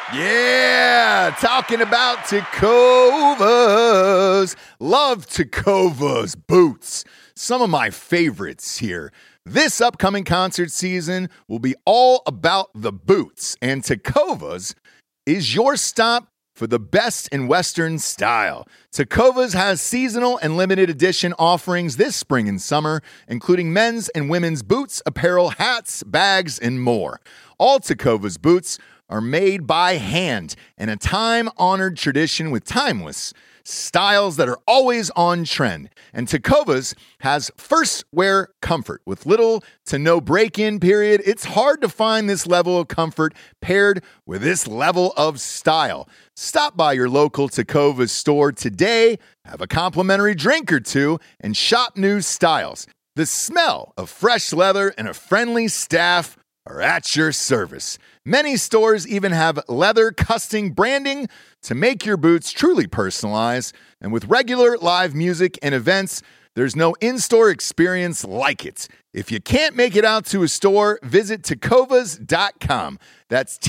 Yeah, talking about Tecovas. Love Tecovas boots. Some of my favorites here. This upcoming concert season will be all about the boots, and Tecovas is your stop for the best in Western style. Tecovas has seasonal and limited edition offerings this spring and summer, including men's and women's boots, apparel, hats, bags, and more. All Tecovas boots are made by hand in a time-honored tradition with timeless styles that are always on trend. And Tecovas has first wear comfort with little to no break-in period. It's hard to find this level of comfort paired with this level of style. Stop by your local Tecovas store today, have a complimentary drink or two, and shop new styles. The smell of fresh leather and a friendly staff are at your service. Many stores even have leather custom branding to make your boots truly personalized. And with regular live music and events, there's no in-store experience like it. If you can't make it out to a store, visit tecovas.com. That's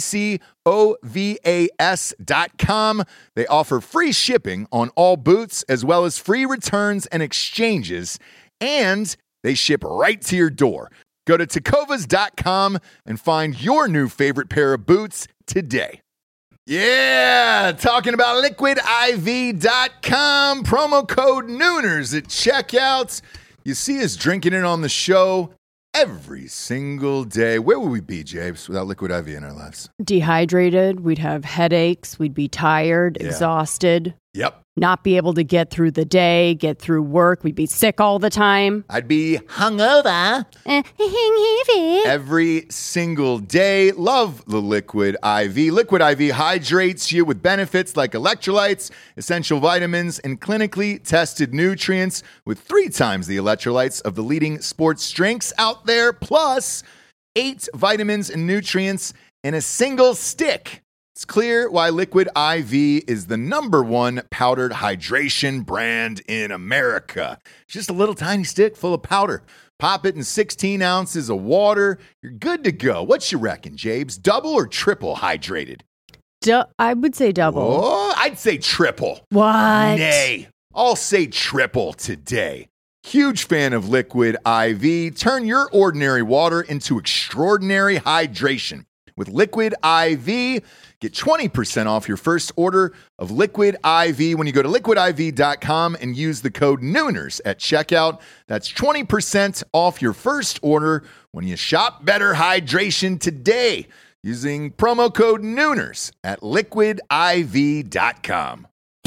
TECOVAS.com. They offer free shipping on all boots, as well as free returns and exchanges, and they ship right to your door. Go to tecovas.com and find your new favorite pair of boots today. Yeah, talking about liquidiv.com, promo code Nooners at checkout. You see us drinking it on the show every single day. Where would we be, Jabes, without Liquid IV in our lives? Dehydrated. We'd have headaches. We'd be tired, exhausted. Yep. Not be able to get through the day, get through work. We'd be sick all the time. I'd be hungover every single day. Love the Liquid IV. Liquid IV hydrates you with benefits like electrolytes, essential vitamins, and clinically tested nutrients with 3 times the electrolytes of the leading sports drinks out there, plus 8 vitamins and nutrients in a single stick. It's clear why Liquid IV is the #1 powdered hydration brand in America. It's just a little tiny stick full of powder. Pop it in 16 ounces of water. You're good to go. What you reckon, Jabes? Double or triple hydrated? I would say double. Oh, I'd say triple. What? Nay, I'll say triple today. Huge fan of Liquid IV. Turn your ordinary water into extraordinary hydration. With Liquid IV, get 20% off your first order of Liquid IV when you go to liquidiv.com and use the code Nooners at checkout. That's 20% off your first order when you shop Better Hydration today using promo code Nooners at liquidiv.com.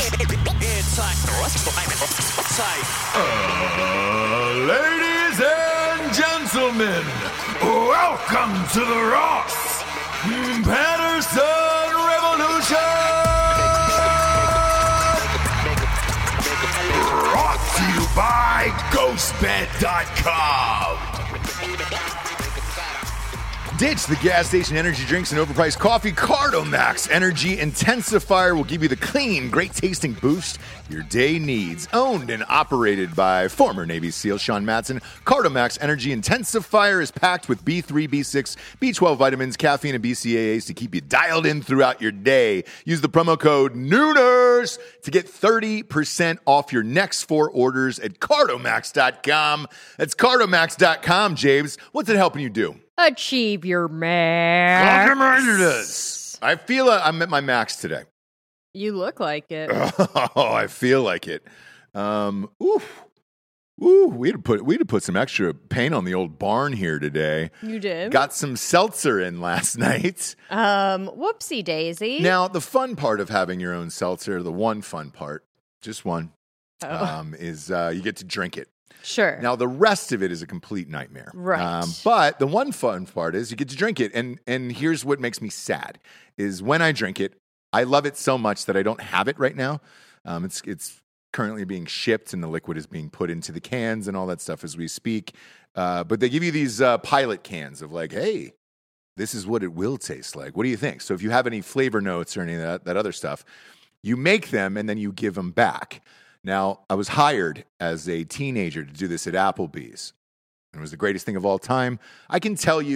Ladies and gentlemen, welcome to the Ross Patterson Revolution! Brought to you by GhostBed.com. Ditch the gas station energy drinks and overpriced coffee. Cardomax Energy Intensifier will give you the clean, great-tasting boost your day needs. Owned and operated by former Navy SEAL Sean Matson, Cardomax Energy Intensifier is packed with B3, B6, B12 vitamins, caffeine, and BCAAs to keep you dialed in throughout your day. Use the promo code Nooners to get 30% off your next 4 orders at Cardomax.com. That's Cardomax.com, James. What's it helping you do? Achieve your max. I feel I'm at my max today. You look like it. Oh, I feel like it. We had to put some extra paint on the old barn here today. You did? Got some seltzer in last night. Whoopsie daisy. Now, the fun part of having your own seltzer, the one fun part, just one, is you get to drink it. Sure. Now, the rest of it is a complete nightmare. Right. But the one fun part is you get to drink it. And here's what makes me sad is when I drink it, I love it so much that I don't have it right now. It's currently being shipped and the liquid is being put into the cans and all that stuff as we speak. But they give you these pilot cans of like, hey, this is what it will taste like. What do you think? So if you have any flavor notes or any of that other stuff, you make them and then you give them back. Now, I was hired as a teenager to do this at Applebee's. It was the greatest thing of all time. I can tell you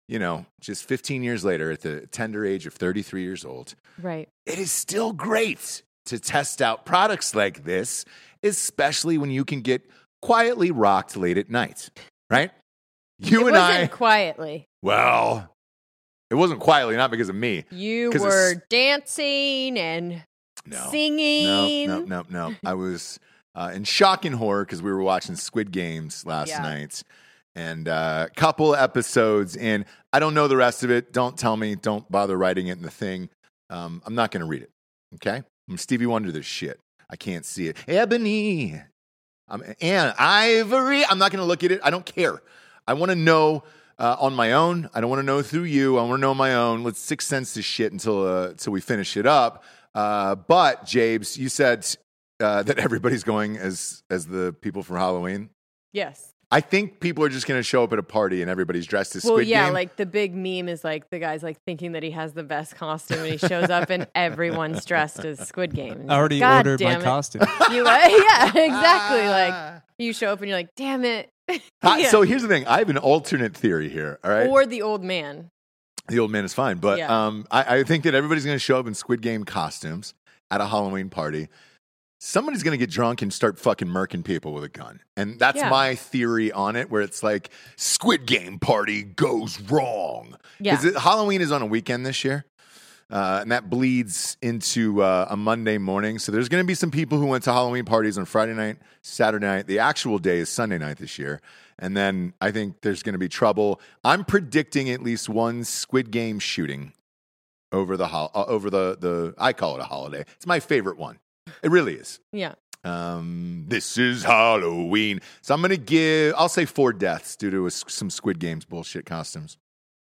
just 15 years later at the tender age of 33 years old, Right. it is still great to test out products like this, especially when you can get quietly rocked late at night, right? It wasn't quietly. Well, it wasn't quietly, not because of me. You were dancing and singing. No. I was in shock and horror because we were watching Squid Games last night. And a couple episodes in. I don't know the rest of it. Don't tell me. Don't bother writing it in the thing. I'm not going to read it, okay? I'm Stevie Wonder this shit. I can't see it. Ebony. And Ivory. I'm not going to look at it. I don't care. I want to know on my own. I don't want to know through you. I want to know on my own. Let's Sixth Sense this shit until we finish it up. But, Jabes, you said that everybody's going as the people for Halloween. Yes. I think people are just going to show up at a party and everybody's dressed as Squid Game. Like the big meme is like the guy's like thinking that he has the best costume and he shows up and everyone's dressed as Squid Game. I already ordered my costume. Yeah, exactly. Like you show up and you're like, damn it. So here's the thing. I have an alternate theory here. All right. Or the old man. The old man is fine. But I think that everybody's going to show up in Squid Game costumes at a Halloween party. Somebody's going to get drunk and start fucking murking people with a gun. And that's my theory on it, where it's like, Squid Game party goes wrong. Yeah. Because Halloween is on a weekend this year. And that bleeds into a Monday morning. So there's going to be some people who went to Halloween parties on Friday night, Saturday night. The actual day is Sunday night this year. And then I think there's going to be trouble. I'm predicting at least one Squid Game shooting over the I call it a holiday. It's my favorite one. It really is. Yeah. This is Halloween. So I'm going to I'll say 4 deaths due to some Squid Games bullshit costumes.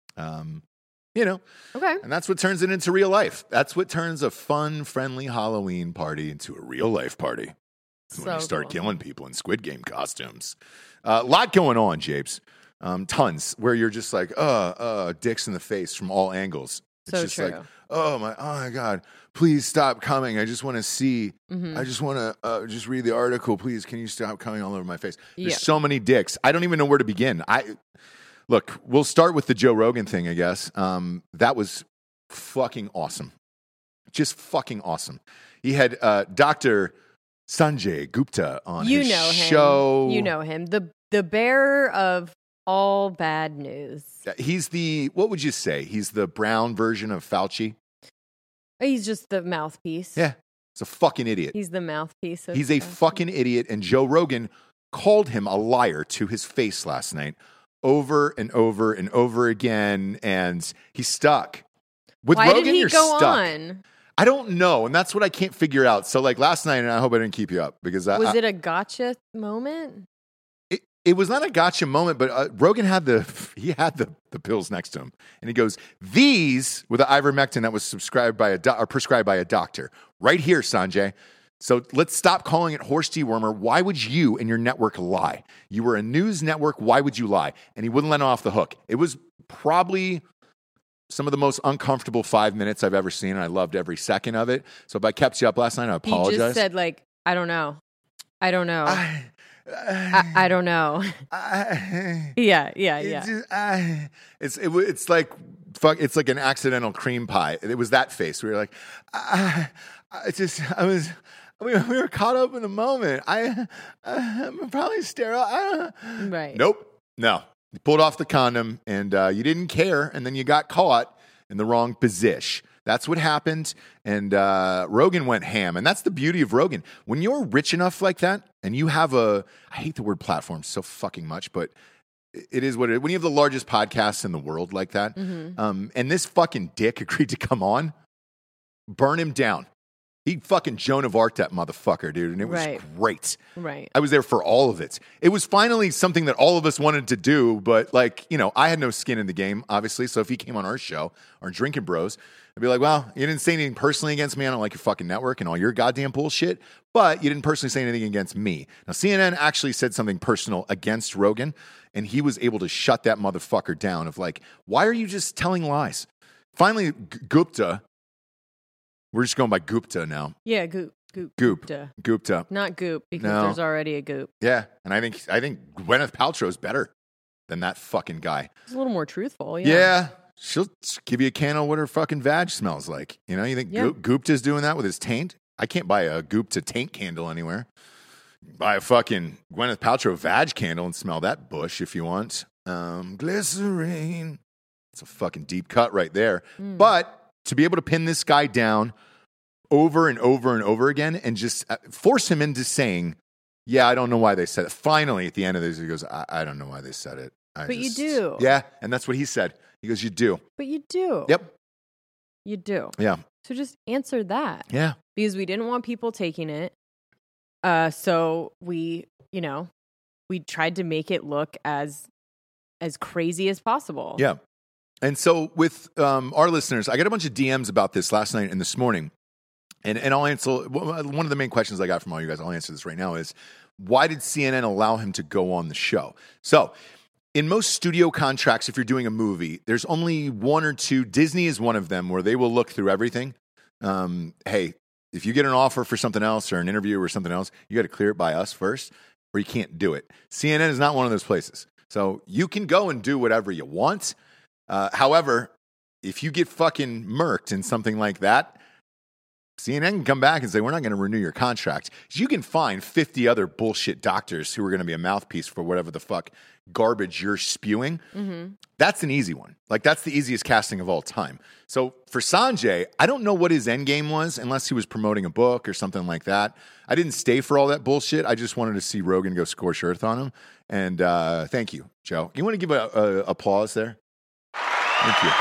Okay. And that's what turns it into real life. That's what turns a fun, friendly Halloween party into a real life party. When you start killing people in Squid Game costumes. A lot going on, Japes. Tons. Where you're just like, dicks in the face from all angles. It's so just true. like, oh my God, please stop coming. I just want to see. I just want to just read the article. Please, can you stop coming all over my face? There's so many dicks. I don't even know where to begin. Look, we'll start with the Joe Rogan thing, I guess. That was fucking awesome. Just fucking awesome. He had Dr. Sanjay Gupta on his show. You know him. The bearer of all bad news. He's what would you say? He's the brown version of Fauci? He's just the mouthpiece. Yeah. He's a fucking idiot. He's the mouthpiece. He's a fucking idiot. And Joe Rogan called him a liar to his face last night over and over and over again. And he's stuck. With Why Rogan, did he you're go stuck. on? I don't know. And that's what I can't figure out. So like last night, and I hope I didn't keep you up because Was it a gotcha moment? It was not a gotcha moment, but Rogan had the pills next to him, and he goes, "These were the ivermectin that was prescribed by a doctor, right here, Sanjay. So let's stop calling it horse dewormer. Why would you and your network lie? You were a news network. Why would you lie?" And he wouldn't let him off the hook. It was probably some of the most uncomfortable 5 minutes I've ever seen, and I loved every second of it. So if I kept you up last night, I apologize. He just said like, I don't know. I don't know. I don't know. Yeah. It's like fuck. It's like an accidental cream pie. It was that face. We were like, we were caught up in the moment. I'm probably sterile. Right. Nope. No. You pulled off the condom and you didn't care, and then you got caught in the wrong position. That's what happened, and Rogan went ham, and that's the beauty of Rogan. When you're rich enough like that, and you have I hate the word platform so fucking much, but it is what it is. When you have the largest podcast in the world like that, and this fucking dick agreed to come on, burn him down. He fucking Joan of Arc that motherfucker, dude, and it was great. Right. I was there for all of it. It was finally something that all of us wanted to do, but I had no skin in the game, obviously, so if he came on our show, our Drinking Bros, I'd be like, well, you didn't say anything personally against me. I don't like your fucking network and all your goddamn bullshit, but you didn't personally say anything against me. Now, CNN actually said something personal against Rogan, and he was able to shut that motherfucker down of like, why are you just telling lies? Finally, Gupta, we're just going by Gupta now. Yeah, Gupta. Gupta. Not Goop, because there's already a Goop. Yeah, and I think Gwyneth Paltrow's better. than that fucking guy. He's a little more truthful. Yeah. She'll give you a can of what her fucking vag smells like. You know, you think Gupta's doing that with his taint? I can't buy a Gupta taint candle anywhere. Buy a fucking Gwyneth Paltrow vag candle and smell that bush if you want. Glycerine. It's a fucking deep cut right there. But to be able to pin this guy down over and over and over again and just force him into saying, yeah, I don't know why they said it. Finally, at the end of this, he goes, I don't know why they said it. You do. Yeah, and that's what he said. He goes, you do. But you do. Yep. You do. Yeah. So just answer that. Yeah. Because we didn't want people taking it. So we tried to make it look as crazy as possible. Yeah. And so with our listeners, I got a bunch of DMs about this last night and this morning. And I'll answer, one of the main questions I got from all you guys, I'll answer this right now, is why did CNN allow him to go on the show? So in most studio contracts, if you're doing a movie, there's only one or two. Disney is one of them where they will look through everything. Hey, if you get an offer for something else or an interview or something else, you got to clear it by us first or you can't do it. CNN is not one of those places. So you can go and do whatever you want. However, if you get fucking murked in something like that, CNN can come back and say, we're not going to renew your contract. You can find 50 other bullshit doctors who are going to be a mouthpiece for whatever the fuck garbage you're spewing. Mm-hmm. That's an easy one. Like, that's the easiest casting of all time. So for Sanjay, I don't know what his end game was unless he was promoting a book or something like that. I didn't stay for all that bullshit. I just wanted to see Rogan go scorch earth on him. And thank you, Joe. You want to give a applause there? Thank you.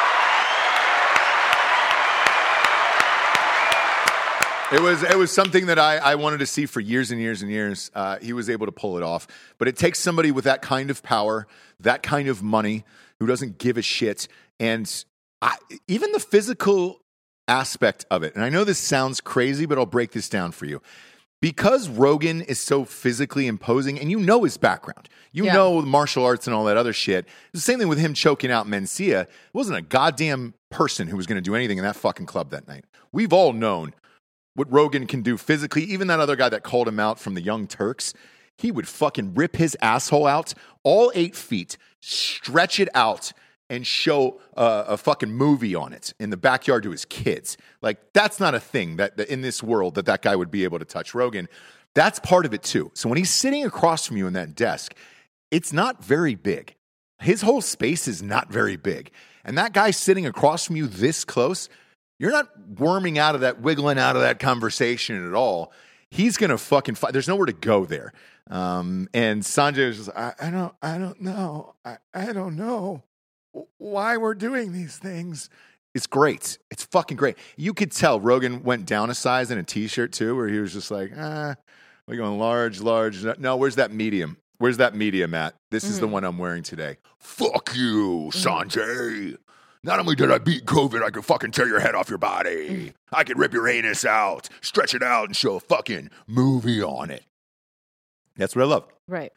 It was something that I wanted to see for years and years and years. He was able to pull it off. But it takes somebody with that kind of power, that kind of money, who doesn't give a shit. And even the physical aspect of it. And I know this sounds crazy, but I'll break this down for you. Because Rogan is so physically imposing, and you know his background. You know martial arts and all that other shit. It's the same thing with him choking out Mencia. It wasn't a goddamn person who was going to do anything in that fucking club that night. We've all known what Rogan can do physically. Even that other guy that called him out from the Young Turks, he would fucking rip his asshole out all 8 feet, stretch it out, and show a fucking movie on it in the backyard to his kids. Like, that's not a thing that in this world that guy would be able to touch Rogan. That's part of it too. So when he's sitting across from you in that desk, it's not very big. His whole space is not very big. And that guy sitting across from you this close, you're not wiggling out of that conversation at all. He's going to fucking fight. There's nowhere to go there. And Sanjay was just, I don't know. I don't know why we're doing these things. It's great. It's fucking great. You could tell Rogan went down a size in a t-shirt too, where he was just like, we're going large. No, where's that medium? Where's that medium at? This is the one I'm wearing today. Fuck you, Sanjay. Not only did I beat COVID, I could fucking tear your head off your body. I could rip your anus out, stretch it out, and show a fucking movie on it. That's what I love. Right.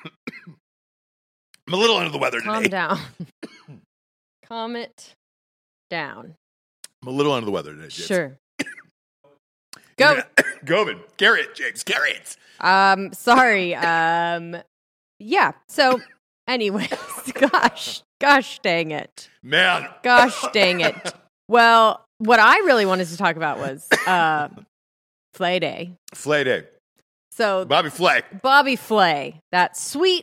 I'm a little under the weather today. Calm down. Calm it down. I'm a little under the weather today, James. Sure. Go. Govin. Garrett, James. Garrett. Sorry. Yeah. So, anyways, gosh dang it. Man. Gosh dang it. Well, what I really wanted to talk about was Flay Day. Flay Day. So Bobby Flay, that sweet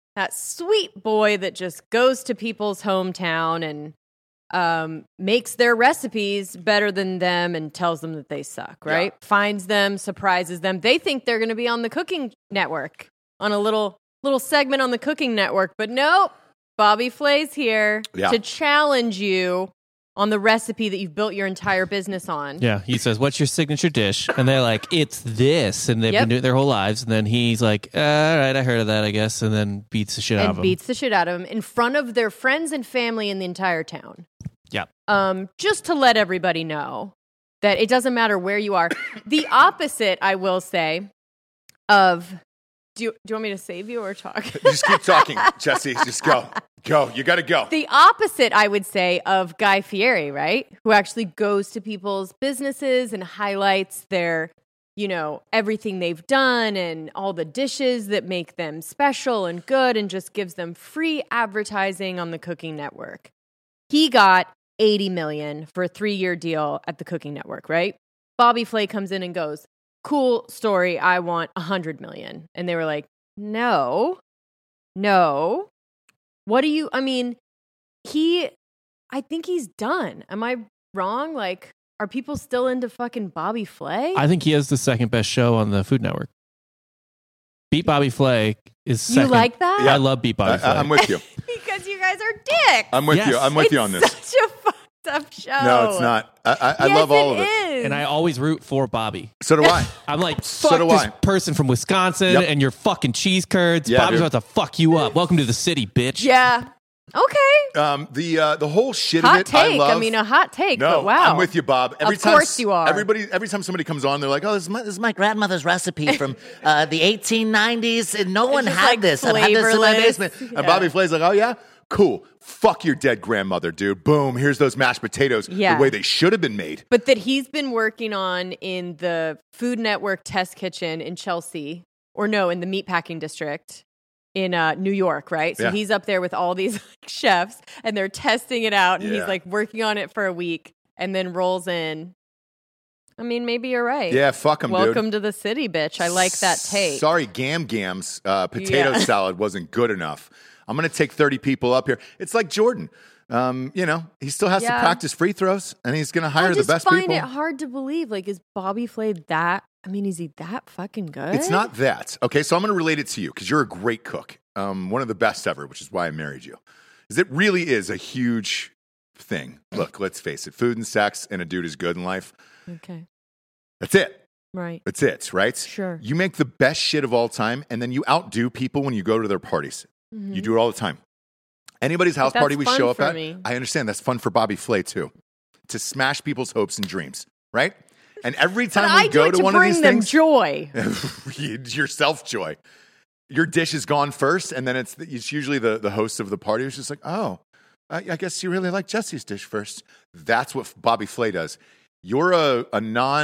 boy that just goes to people's hometown and makes their recipes better than them and tells them that they suck, right? Yeah. Finds them, surprises them. They think they're going to be on the Cooking Network, on a little segment on the Cooking Network, but nope. Bobby Flay's here to challenge you on the recipe that you've built your entire business on. Yeah, he says, what's your signature dish? And they're like, it's this. And they've been doing it their whole lives. And then he's like, all right, I heard of that, I guess. And then beats the shit out of them. In front of their friends and family in the entire town. Yeah. Just to let everybody know that it doesn't matter where you are. The opposite, I will say, of... Do you want me to save you or talk? Just keep talking, Jesse. Just go. Go. You got to go. The opposite, I would say, of Guy Fieri, right? Who actually goes to people's businesses and highlights their everything they've done and all the dishes that make them special and good and just gives them free advertising on the Cooking Network. He got $80 million for a 3-year deal at the Cooking Network, right? Bobby Flay comes in and goes, cool story, I want $100 million. And they were like, no. What do you, I think he's done. Am I wrong? Like, are people still into fucking Bobby Flay? I think he has the second best show on the Food Network. Beat Bobby Flay is second. You like that? Yeah. I love Beat Bobby Flay. I'm with you. Because you guys are dicks. I'm with you. I'm with you on this. It's such a fucked up show. No, it's not. I love all of it. Is. And I always root for Bobby. So do I. I'm like, fuck this person from Wisconsin and your fucking cheese curds. Yeah, Bobby's dude. about to fuck you up. Welcome to the city, bitch. Yeah. Okay. The whole shit hot of it, take. I love. I mean, a hot take, No, but wow. I'm with you, Bob. Of course you are. Every time somebody comes on, they're like, "Oh, this is my grandmother's recipe from the 1890s, and no one just, had like, this. I've had this in my flavorless. basement." And Bobby Flay's like, "Oh yeah, cool. Fuck your dead grandmother, dude. Boom. Here's those mashed potatoes the way they should have been made." But that he's been working on in the Food Network test kitchen in Chelsea, in the meatpacking district in New York, right? So he's up there with all these chefs, and they're testing it out, and he's like working on it for a week, and then rolls in. I mean, maybe you're right. Yeah, fuck him, dude. Welcome to the city, bitch. I like that take. Sorry, Gam's potato salad wasn't good enough. I'm going to take 30 people up here. It's like Jordan. He still has to practice free throws, and he's going to hire the best people. I just find it hard to believe. Like, is Bobby Flay that? I mean, is he that fucking good? It's not that. Okay, so I'm going to relate it to you because you're a great cook. One of the best ever, which is why I married you. Because it really is a huge thing. Look, let's face it. Food and sex and a dude is good in life. Okay. That's it. Right. That's it, right? Sure. You make the best shit of all time, and then you outdo people when you go to their parties. Mm-hmm. You do it all the time. Anybody's house party we show up at, I understand that's fun for Bobby Flay too, to smash people's hopes and dreams, right? And every time we go to one of these things, joy, yourself joy. Your dish is gone first, and then it's usually the host of the party who's just like, "Oh, I guess you really like Jesse's dish first." That's what Bobby Flay does. You're a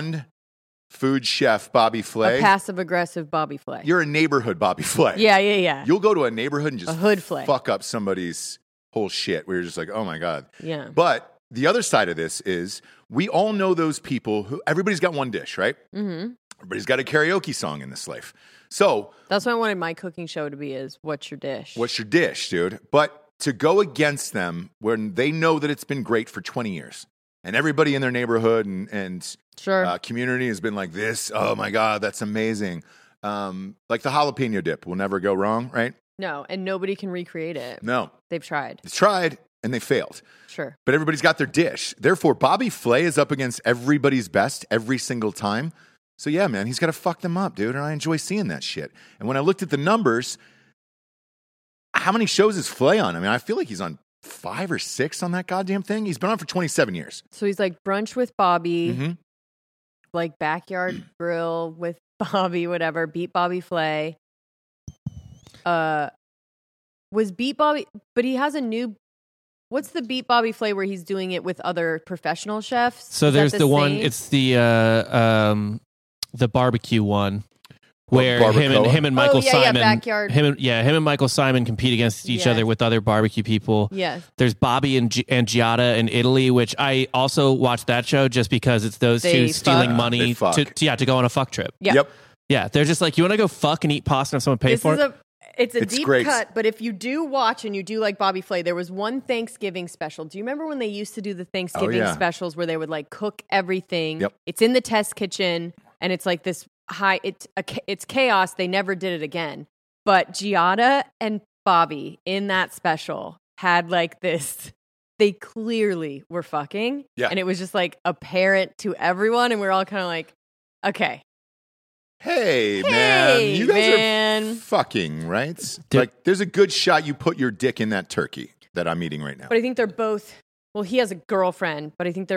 non-food chef, Bobby Flay. A passive-aggressive Bobby Flay. You're a neighborhood Bobby Flay. Yeah. You'll go to a neighborhood and just a hood Flay. Fuck up somebody's whole shit where you're just like, "Oh my God." Yeah. But the other side of this is we all know those people who everybody's got one dish, right? Mm-hmm. Everybody's got a karaoke song in this life. So that's what I wanted my cooking show to be is what's your dish? What's your dish, dude? But to go against them when they know that it's been great for 20 years and everybody in their neighborhood and community has been like this, oh my God, that's amazing. Like the jalapeno dip will never go wrong, right? No, and nobody can recreate it. No. They've tried. It's tried and they failed. Sure. But everybody's got their dish. Therefore, Bobby Flay is up against everybody's best every single time. So yeah, man, he's got to fuck them up, dude. And I enjoy seeing that shit. And when I looked at the numbers, how many shows is Flay on? I mean, I feel like he's on 5 or 6 on that goddamn thing. He's been on for 27 years. So he's like Brunch with Bobby, like Backyard Grill with Bobby, whatever. Beat Bobby Flay. Was Beat Bobby, but he has a new. What's the Beat Bobby Flay where he's doing it with other professional chefs? So there's the one. It's the barbecue one where him and Michael Simon, Backyard. him and Michael Simon compete against each other with other barbecue people. Yes. There's Bobby and Giada in Italy, which I also watched that show just because it's those two stealing money to go on a fuck trip. Yep. Yeah, they're just like, you want to go fuck and eat pasta and someone pay for it? It's a deep cut, but if you do watch and you do like Bobby Flay, there was one Thanksgiving special. Do you remember when they used to do the Thanksgiving specials where they would like cook everything? Yep. It's in the test kitchen and it's like this it's chaos. They never did it again. But Giada and Bobby in that special had like this. They clearly were fucking. Yeah. And it was just like apparent to everyone. And we're all kind of like, okay. Hey, man, you guys are fucking, right? Like, there's a good shot you put your dick in that turkey that I'm eating right now. But I think they're both, well, he has a girlfriend, but I think they're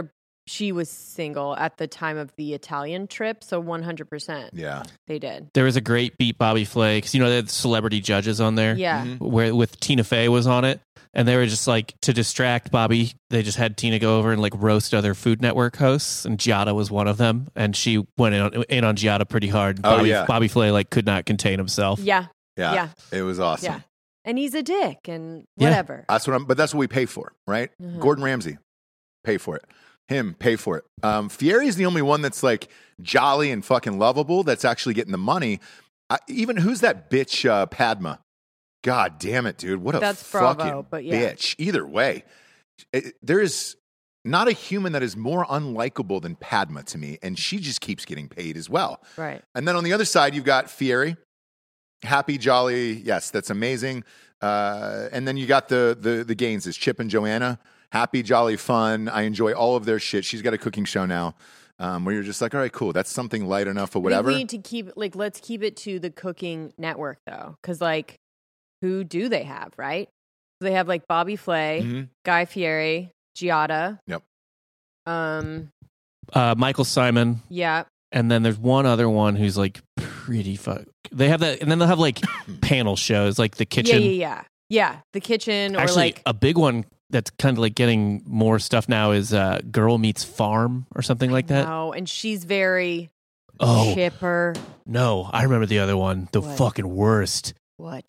she was single at the time of the Italian trip, so 100%. Yeah, they did. There was a great Beat Bobby Flay, because they had celebrity judges on there. Yeah, where with Tina Fey was on it, and they were just like, to distract Bobby, they just had Tina go over and like roast other Food Network hosts, and Giada was one of them, and she went in on Giada pretty hard. Bobby Flay like could not contain himself. Yeah, it was awesome. Yeah. And he's a dick and whatever. That's what we pay for, right? Mm-hmm. Gordon Ramsay, pay for it. Him, pay for it. Fieri's the only one that's like jolly and fucking lovable that's actually getting the money. Even who's that bitch, Padma? God damn it, dude. What a fucking bitch. Either way, there is not a human that is more unlikable than Padma to me, and she just keeps getting paid as well. Right. And then on the other side, you've got Fieri. Happy, jolly, yes, that's amazing. And then you got the Gaineses, Chip and Joanna. Happy, jolly, fun. I enjoy all of their shit. She's got a cooking show now where you're just like, all right, cool. That's something light enough or whatever. We need to keep, let's keep it to the cooking network, though. Because, who do they have, right? They have, Bobby Flay, Guy Fieri, Giada. Yep. Michael Simon. Yeah. And then there's one other one who's, pretty They have that, and then they'll have, panel shows, like The Kitchen. Yeah, The Kitchen. Actually, a big one that's kind of getting more stuff now is Girl Meets Farm or something like that. Oh, and she's very chipper. No, I remember the other one, the fucking worst. What?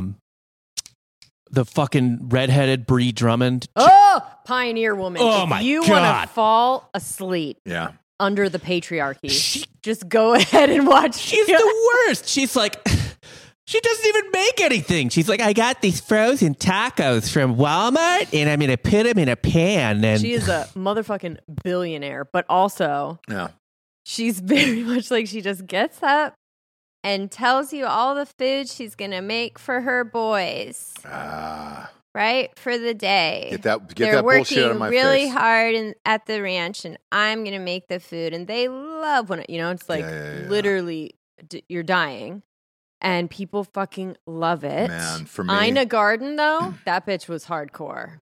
The fucking redheaded Bree Drummond. Oh, Pioneer Woman. Oh, if my you God. want to fall asleep under the patriarchy, just go ahead and watch. She's the worst. She's like... She doesn't even make anything. She's like, I got these frozen tacos from Walmart, and I'm going to put them in a pan. And she is a motherfucking billionaire, but also she's very much she just gets up and tells you all the food she's going to make for her boys. Right? For the day. Get that bullshit out of my face. They're working really hard at the ranch, and I'm going to make the food. And they love when, it's literally you're dying. And people fucking love it. Man, for me. Ina Garten, though, that bitch was hardcore.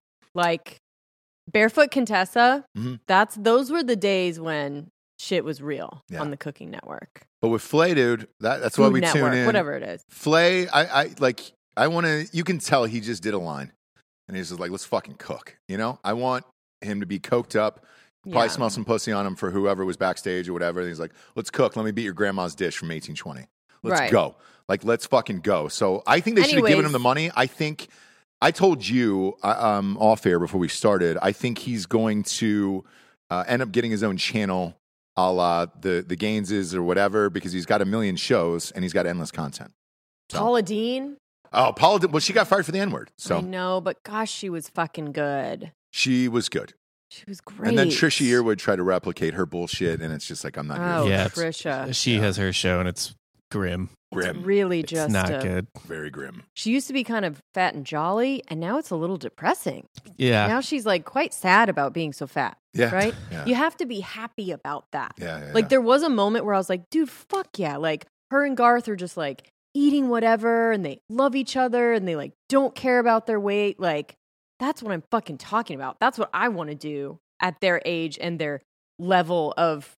Barefoot Contessa, those were the days when shit was real on the Cooking Network. But with Flay, dude, that's why we tune in. Whatever it is. Flay, I want to, you can tell he just did a line. And he's just like, let's fucking cook. I want him to be coked up. Probably smell some pussy on him for whoever was backstage or whatever. And he's like, let's cook. Let me beat your grandma's dish from 1820. Let's go. Let's fucking go. So I think they should have given him the money. I think I told you off air before we started. I think he's going to end up getting his own channel, a la the Gaineses or whatever, because he's got a million shows and he's got endless content. So. Paula Deen. Oh, Paula Deen. Well, she got fired for the N-word. So I know, but gosh, she was fucking good. She was good. She was great. And then Trisha Yearwood tried to replicate her bullshit, and it's just I'm not here. Yeah, Trisha. She has her show, and it's grim. It's really it's just not good. Very grim. She used to be kind of fat and jolly, and now it's a little depressing. Yeah. Now she's quite sad about being so fat. Yeah. Right? Yeah. You have to be happy about that. Yeah. There was a moment where I was like, dude, fuck yeah. Her and Garth are just eating whatever, and they love each other, and they don't care about their weight. That's what I'm fucking talking about. That's what I want to do at their age and their level of,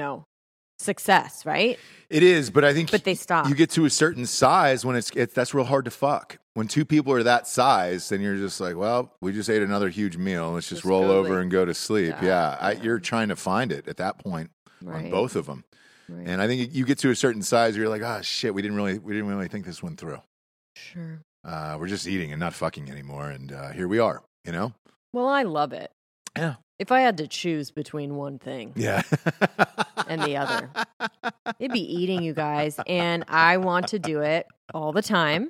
success, right? It is, but I think they stop. You get to a certain size when that's real hard to fuck. When two people are that size, then you're just like, well, we just ate another huge meal. Let's just roll over and go to sleep. You're trying to find it at that point on both of them. Right. And I think you get to a certain size where you're like, oh shit, we didn't really think this one through. Sure. We're just eating and not fucking anymore, and here we are. Well, I love it. Yeah. If I had to choose between one thing and the other, it'd be eating, you guys. And I want to do it all the time.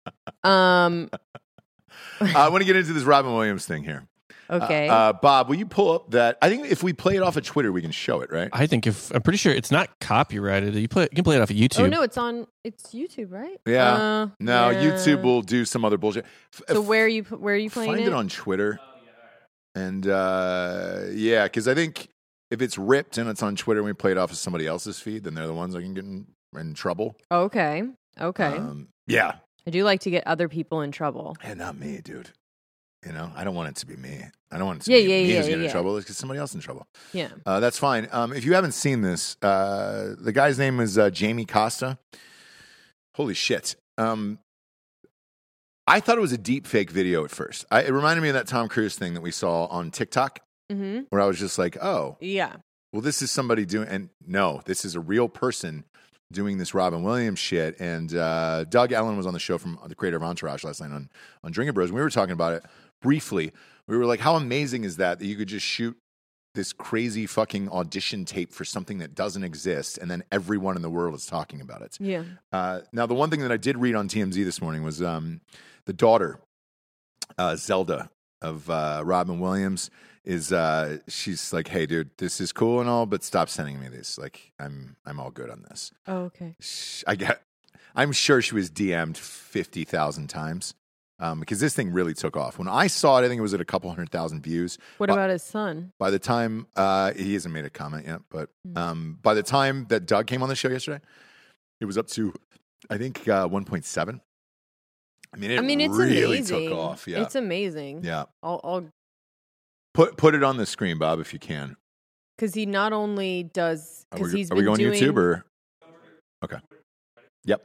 I want to get into this Robin Williams thing here. Okay. Bob, will you pull up that? I think if we play it off of Twitter, we can show it, right? I think I'm pretty sure it's not copyrighted. You can play it off of YouTube. Oh, no, it's YouTube, right? Yeah. No, yeah. YouTube will do some other bullshit. So where are you playing Find it on Twitter. And because I think if it's ripped and it's on Twitter and we play it off of somebody else's feed, then they're the ones that can get in trouble. Okay. Yeah. I do like to get other people in trouble. And not me, dude. You know, I don't want it to be me. I don't want it to be me who's getting in trouble. It's because somebody else in trouble. Yeah. That's fine. If you haven't seen this, the guy's name is Jamie Costa. Holy shit. I thought it was a deep fake video at first. It reminded me of that Tom Cruise thing that we saw on TikTok, where I was just like, oh. Yeah. Well, this is somebody doing, and no, this is a real person doing this Robin Williams shit. And Doug Ellen was on the show from the creator of Entourage last night on Drinking Bros. And we were talking about it briefly. We were like, how amazing is that you could just shoot this crazy fucking audition tape for something that doesn't exist, and then everyone in the world is talking about it. Yeah. Now, the one thing that I did read on TMZ this morning was the daughter, Zelda, of Robin Williams, she's like, hey, dude, this is cool and all, but stop sending me this. Like, I'm all good on this. Oh, okay. I'm sure she was DM'd 50,000 times. Because this thing really took off. When I saw it, I think it was at a couple 100,000 views. What about his son? By the time he hasn't made a comment yet, but by the time that Doug came on the show yesterday, it was up to, I think, 1.7. I mean, it's really took off. Yeah, it's amazing. Yeah, I'll put it on the screen, Bob, if you can. Because he not only does, because he's been doing. Are we going YouTube or? Okay. Yep.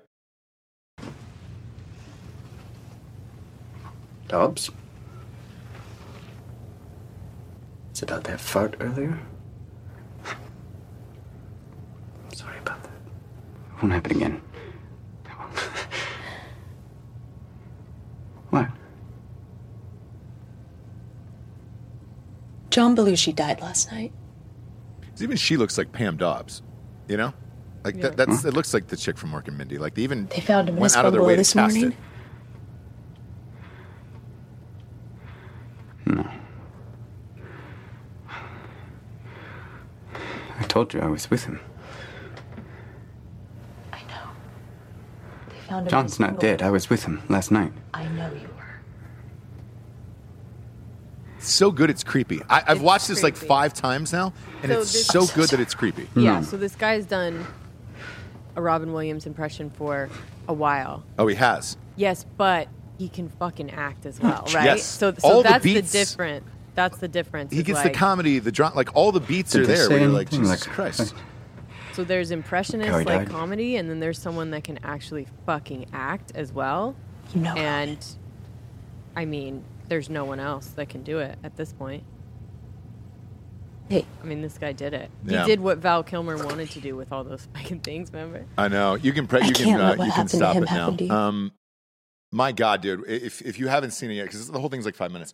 Dobbs? It's about that fart earlier? Sorry about that. Won't happen again. What? John Belushi died last night. Even she looks like Pam Dobbs, you know? Like that's it looks like the chick from Mork and Mindy. Like they found him in went his out of their way to this cast morning. it. No. I told you I was with him. I know. They found him. John's not dead. I was with him last night. I know you were. So good, it's creepy. I've watched this like 5 times now, and it's so good that it's creepy. Yeah, so this guy's done a Robin Williams impression for a while. Oh, he has? Yes, but he can fucking act as well, right? Yes. So all that's the beats, that's the difference. He gets the comedy, the drama, like all the beats are there where you're like, Jesus Christ. So there's impressionist like comedy, and then there's someone that can actually fucking act as well. You know, and I mean, there's no one else that can do it at this point. Hey, I mean, this guy did it. Yeah. He did what Val Kilmer wanted to do with all those fucking things. Remember? I know. You can stop it now. My God, dude! If you haven't seen it yet, because the whole thing's like 5 minutes.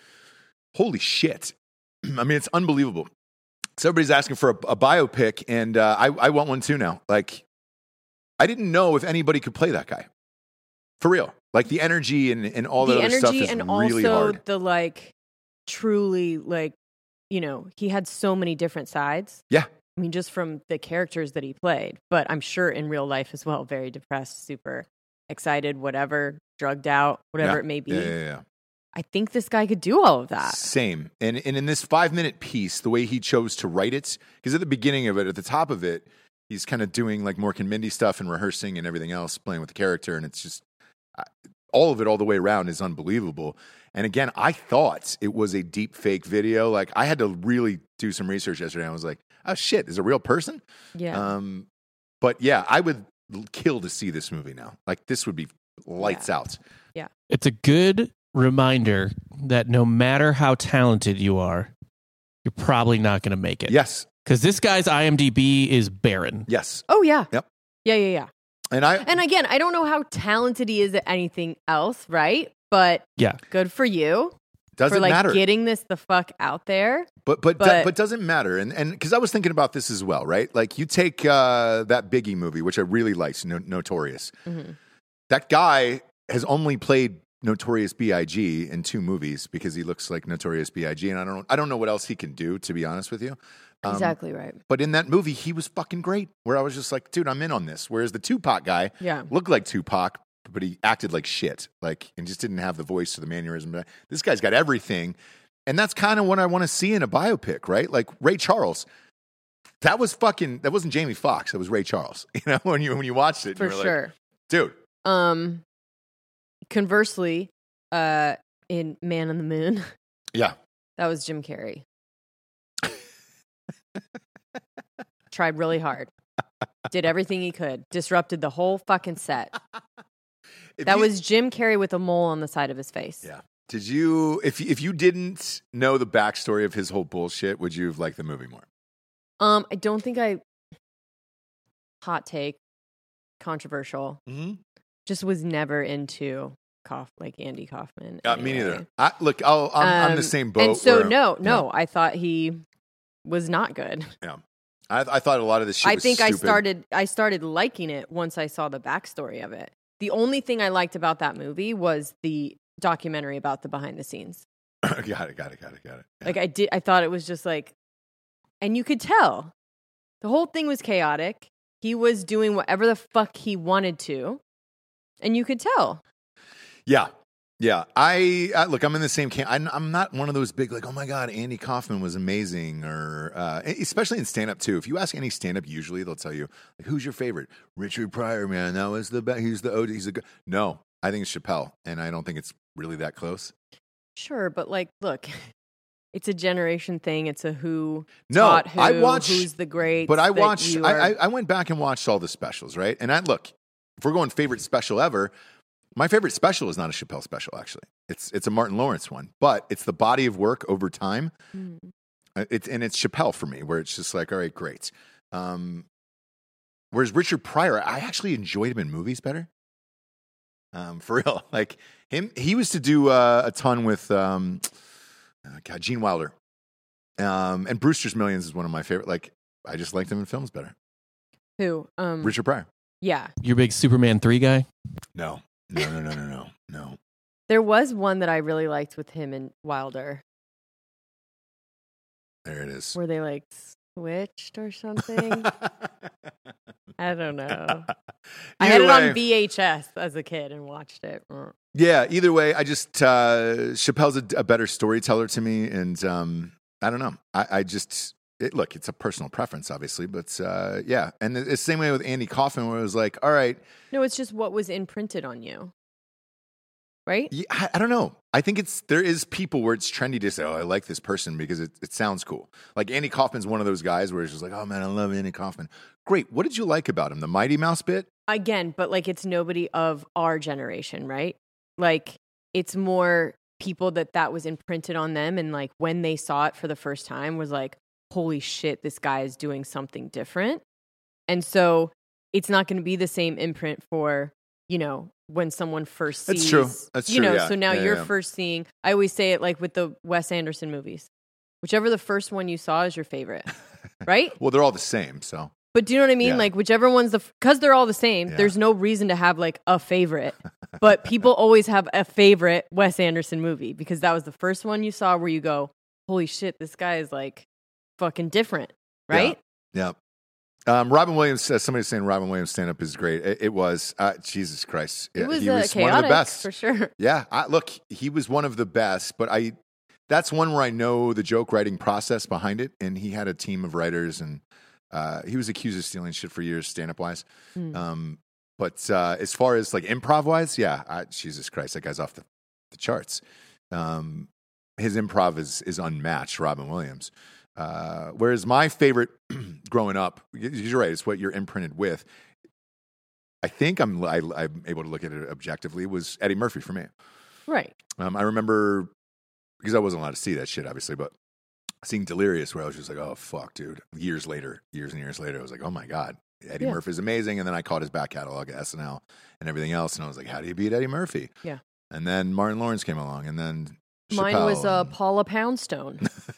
Holy shit! I mean, it's unbelievable. So everybody's asking for a biopic, and I want one too now. Like, I didn't know if anybody could play that guy. For real. Like, the energy and all the other stuff is and really also hard. The, like, truly, like, you know, he had so many different sides. Yeah. I mean, just from the characters that he played. But I'm sure in real life as well, very depressed, super excited, whatever, drugged out, whatever it may be. Yeah. I think this guy could do all of that. Same. And in this 5-minute piece, the way he chose to write it, because at the beginning of it, at the top of it, he's kind of doing like Mork and Mindy stuff and rehearsing and everything else, playing with the character. And it's just, all of it all the way around is unbelievable. And again, I thought it was a deep fake video. Like, I had to really do some research yesterday. I was like, oh shit, is it a real person? Yeah. But yeah, I would kill to see this movie now. Like, this would be lights out. Yeah. It's a good reminder that no matter how talented you are, you're probably not going to make it. Yes. Because this guy's IMDb is barren. Yes. Oh, yeah. Yep. Yeah. And again, I don't know how talented he is at anything else, right? But yeah, good for you. Doesn't for matter. Getting this the fuck out there. But doesn't matter. And because I was thinking about this as well, right? Like, you take that Biggie movie, which I really liked, Notorious. Mm-hmm. That guy has only played Notorious B.I.G. in 2 movies because he looks like Notorious B.I.G. And I don't know what else he can do, to be honest with you. Exactly right. But in that movie, he was fucking great. Where I was just like, dude, I'm in on this. Whereas the Tupac guy looked like Tupac, but he acted like shit, and just didn't have the voice or the mannerism. This guy's got everything, and that's kind of what I want to see in a biopic, right? Like Ray Charles. That wasn't Jamie Foxx. That was Ray Charles. You know, when you watched it, for sure, like, dude. Conversely, in Man on the Moon. Yeah. That was Jim Carrey. Tried really hard. Did everything he could. Disrupted the whole fucking set. That was Jim Carrey with a mole on the side of his face. Yeah. Did you, if you didn't know the backstory of his whole bullshit, would you have liked the movie more? I don't think hot take, controversial. Mm-hmm. Just was never into Andy Kaufman. Me neither. I'm the same boat. And so no, I thought he was not good. Yeah. I thought a lot of this shit was stupid. I started liking it once I saw the backstory of it. The only thing I liked about that movie was the documentary about the behind the scenes. Got it. Yeah. Like I thought it was just like, and you could tell the whole thing was chaotic. He was doing whatever the fuck he wanted to, and you could tell. Yeah. Yeah, I look. I'm in the same camp. I'm not one of those big like, oh my god, Andy Kaufman was amazing, or especially in stand up too. If you ask any stand up, usually they'll tell you like, who's your favorite? Richard Pryor, man, that was the best. He's the OG. He's the good. No, I think it's Chappelle, and I don't think it's really that close. Sure, but like, look, it's a generation thing. It's a who. No, taught who, I watched who's the great. But I watched. I went back and watched all the specials, right? And if we're going favorite special ever. My favorite special is not a Chappelle special, actually. It's a Martin Lawrence one, but it's the body of work over time. Mm. It's Chappelle for me, where it's just like, all right, great. Whereas Richard Pryor, I actually enjoyed him in movies better. For real, like him, he used to do a ton with Gene Wilder, and Brewster's Millions is one of my favorite. Like, I just liked him in films better. Who? Richard Pryor. Yeah, you're a big Superman 3 guy. No. There was one that I really liked with him and Wilder. There it is. Were they like switched or something? I don't know. I had it on VHS as a kid and watched it. Yeah, either way, I just Chappelle's a better storyteller to me, and I don't know. Look, it's a personal preference, obviously, but yeah. And the same way with Andy Kaufman, where it was like, all right. No, it's just what was imprinted on you, right? Yeah, I don't know. I think there is people where it's trendy to say, oh, I like this person because it sounds cool. Like Andy Kaufman's one of those guys where it's just like, oh man, I love Andy Kaufman. Great. What did you like about him? The Mighty Mouse bit? Again, but like it's nobody of our generation, right? Like it's more people that was imprinted on them, and like when they saw it for the first time was like, holy shit, this guy is doing something different. And so it's not going to be the same imprint for, when someone first sees. That's true. Yeah. So now you're first seeing, I always say it like with the Wes Anderson movies. Whichever the first one you saw is your favorite, right? Well, they're all the same, so. But do you know what I mean? Yeah. Like whichever one's because they're all the same, there's no reason to have like a favorite. But people always have a favorite Wes Anderson movie because that was the first one you saw where you go, holy shit, this guy is like fucking different, right? Yeah. Robin Williams, somebody's saying Robin Williams stand-up is great. It was. Jesus Christ. It was, he was chaotic, one of the best. For sure. Yeah. Look, he was one of the best, but that's one where I know the joke writing process behind it, and he had a team of writers, and he was accused of stealing shit for years, stand-up-wise. But as far as like improv-wise, Jesus Christ, that guy's off the charts. His improv is unmatched, Robin Williams. Whereas my favorite growing up, you're right, it's what you're imprinted with. I think I'm able to look at it objectively, was Eddie Murphy for me. Right. I remember, because I wasn't allowed to see that shit, obviously, but seeing Delirious, where I was just like, oh, fuck, dude. Years and years later, I was like, oh my God, Eddie Murphy is amazing. And then I caught his back catalog at SNL and everything else. And I was like, how do you beat Eddie Murphy? Yeah. And then Martin Lawrence came along, and then mine Chappelle was Paula Poundstone.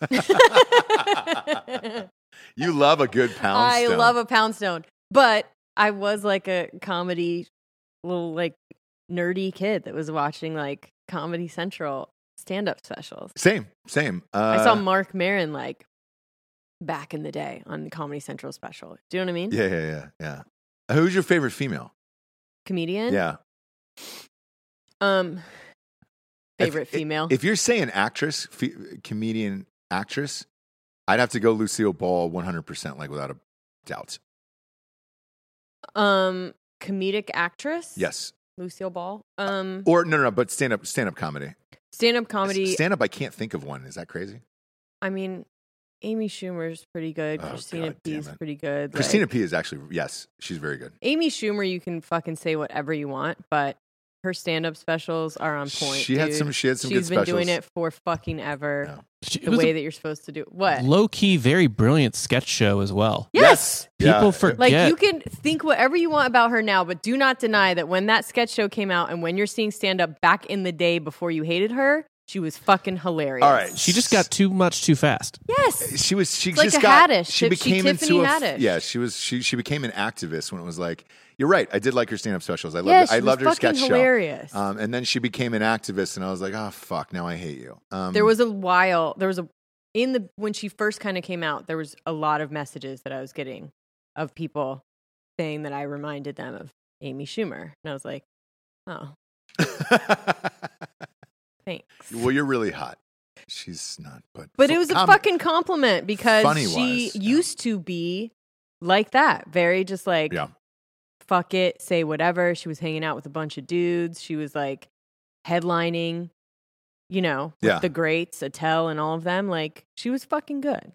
You love a good Poundstone. I love a Poundstone. But I was like a comedy, little like nerdy kid that was watching like Comedy Central stand-up specials. Same. I saw Marc Maron like back in the day on the Comedy Central special. Do you know what I mean? Yeah. Who's your favorite female comedian? Yeah. Favorite female. If you're saying actress, comedian, actress, I'd have to go Lucille Ball 100%, like without a doubt. Comedic actress? Yes. Lucille Ball. Or no, but stand up comedy. Stand-up comedy. Stand-up, I can't think of one. Is that crazy? I mean, Amy Schumer's pretty good. Christina P is pretty good. Christina P is actually, yes, she's very good. Amy Schumer, you can fucking say whatever you want, but her stand-up specials are on point. She had some good specials. She's been doing it for fucking ever. Yeah. The way that you're supposed to do it. What? Low-key, very brilliant sketch show as well. Yes! People forget. Like, you can think whatever you want about her now, but do not deny that when that sketch show came out and when you're seeing stand-up back in the day before you hated her, she was fucking hilarious. All right. She just got too much too fast. Yes. She like just a got Haddish. She became Tiffany into Haddish. Yeah, she became an activist when it was like, you're right. I did like her stand-up specials. I loved her sketch hilarious. show. And then she became an activist, and I was like, oh fuck, now I hate you. When she first kind of came out, there was a lot of messages that I was getting of people saying that I reminded them of Amy Schumer, and I was like, oh. Thanks. Well, you're really hot. She's not, but it was a fucking compliment because she used to be like that, very just like, fuck it, say whatever. She was hanging out with a bunch of dudes. She was like headlining, with the greats, Attell, and all of them. Like, she was fucking good.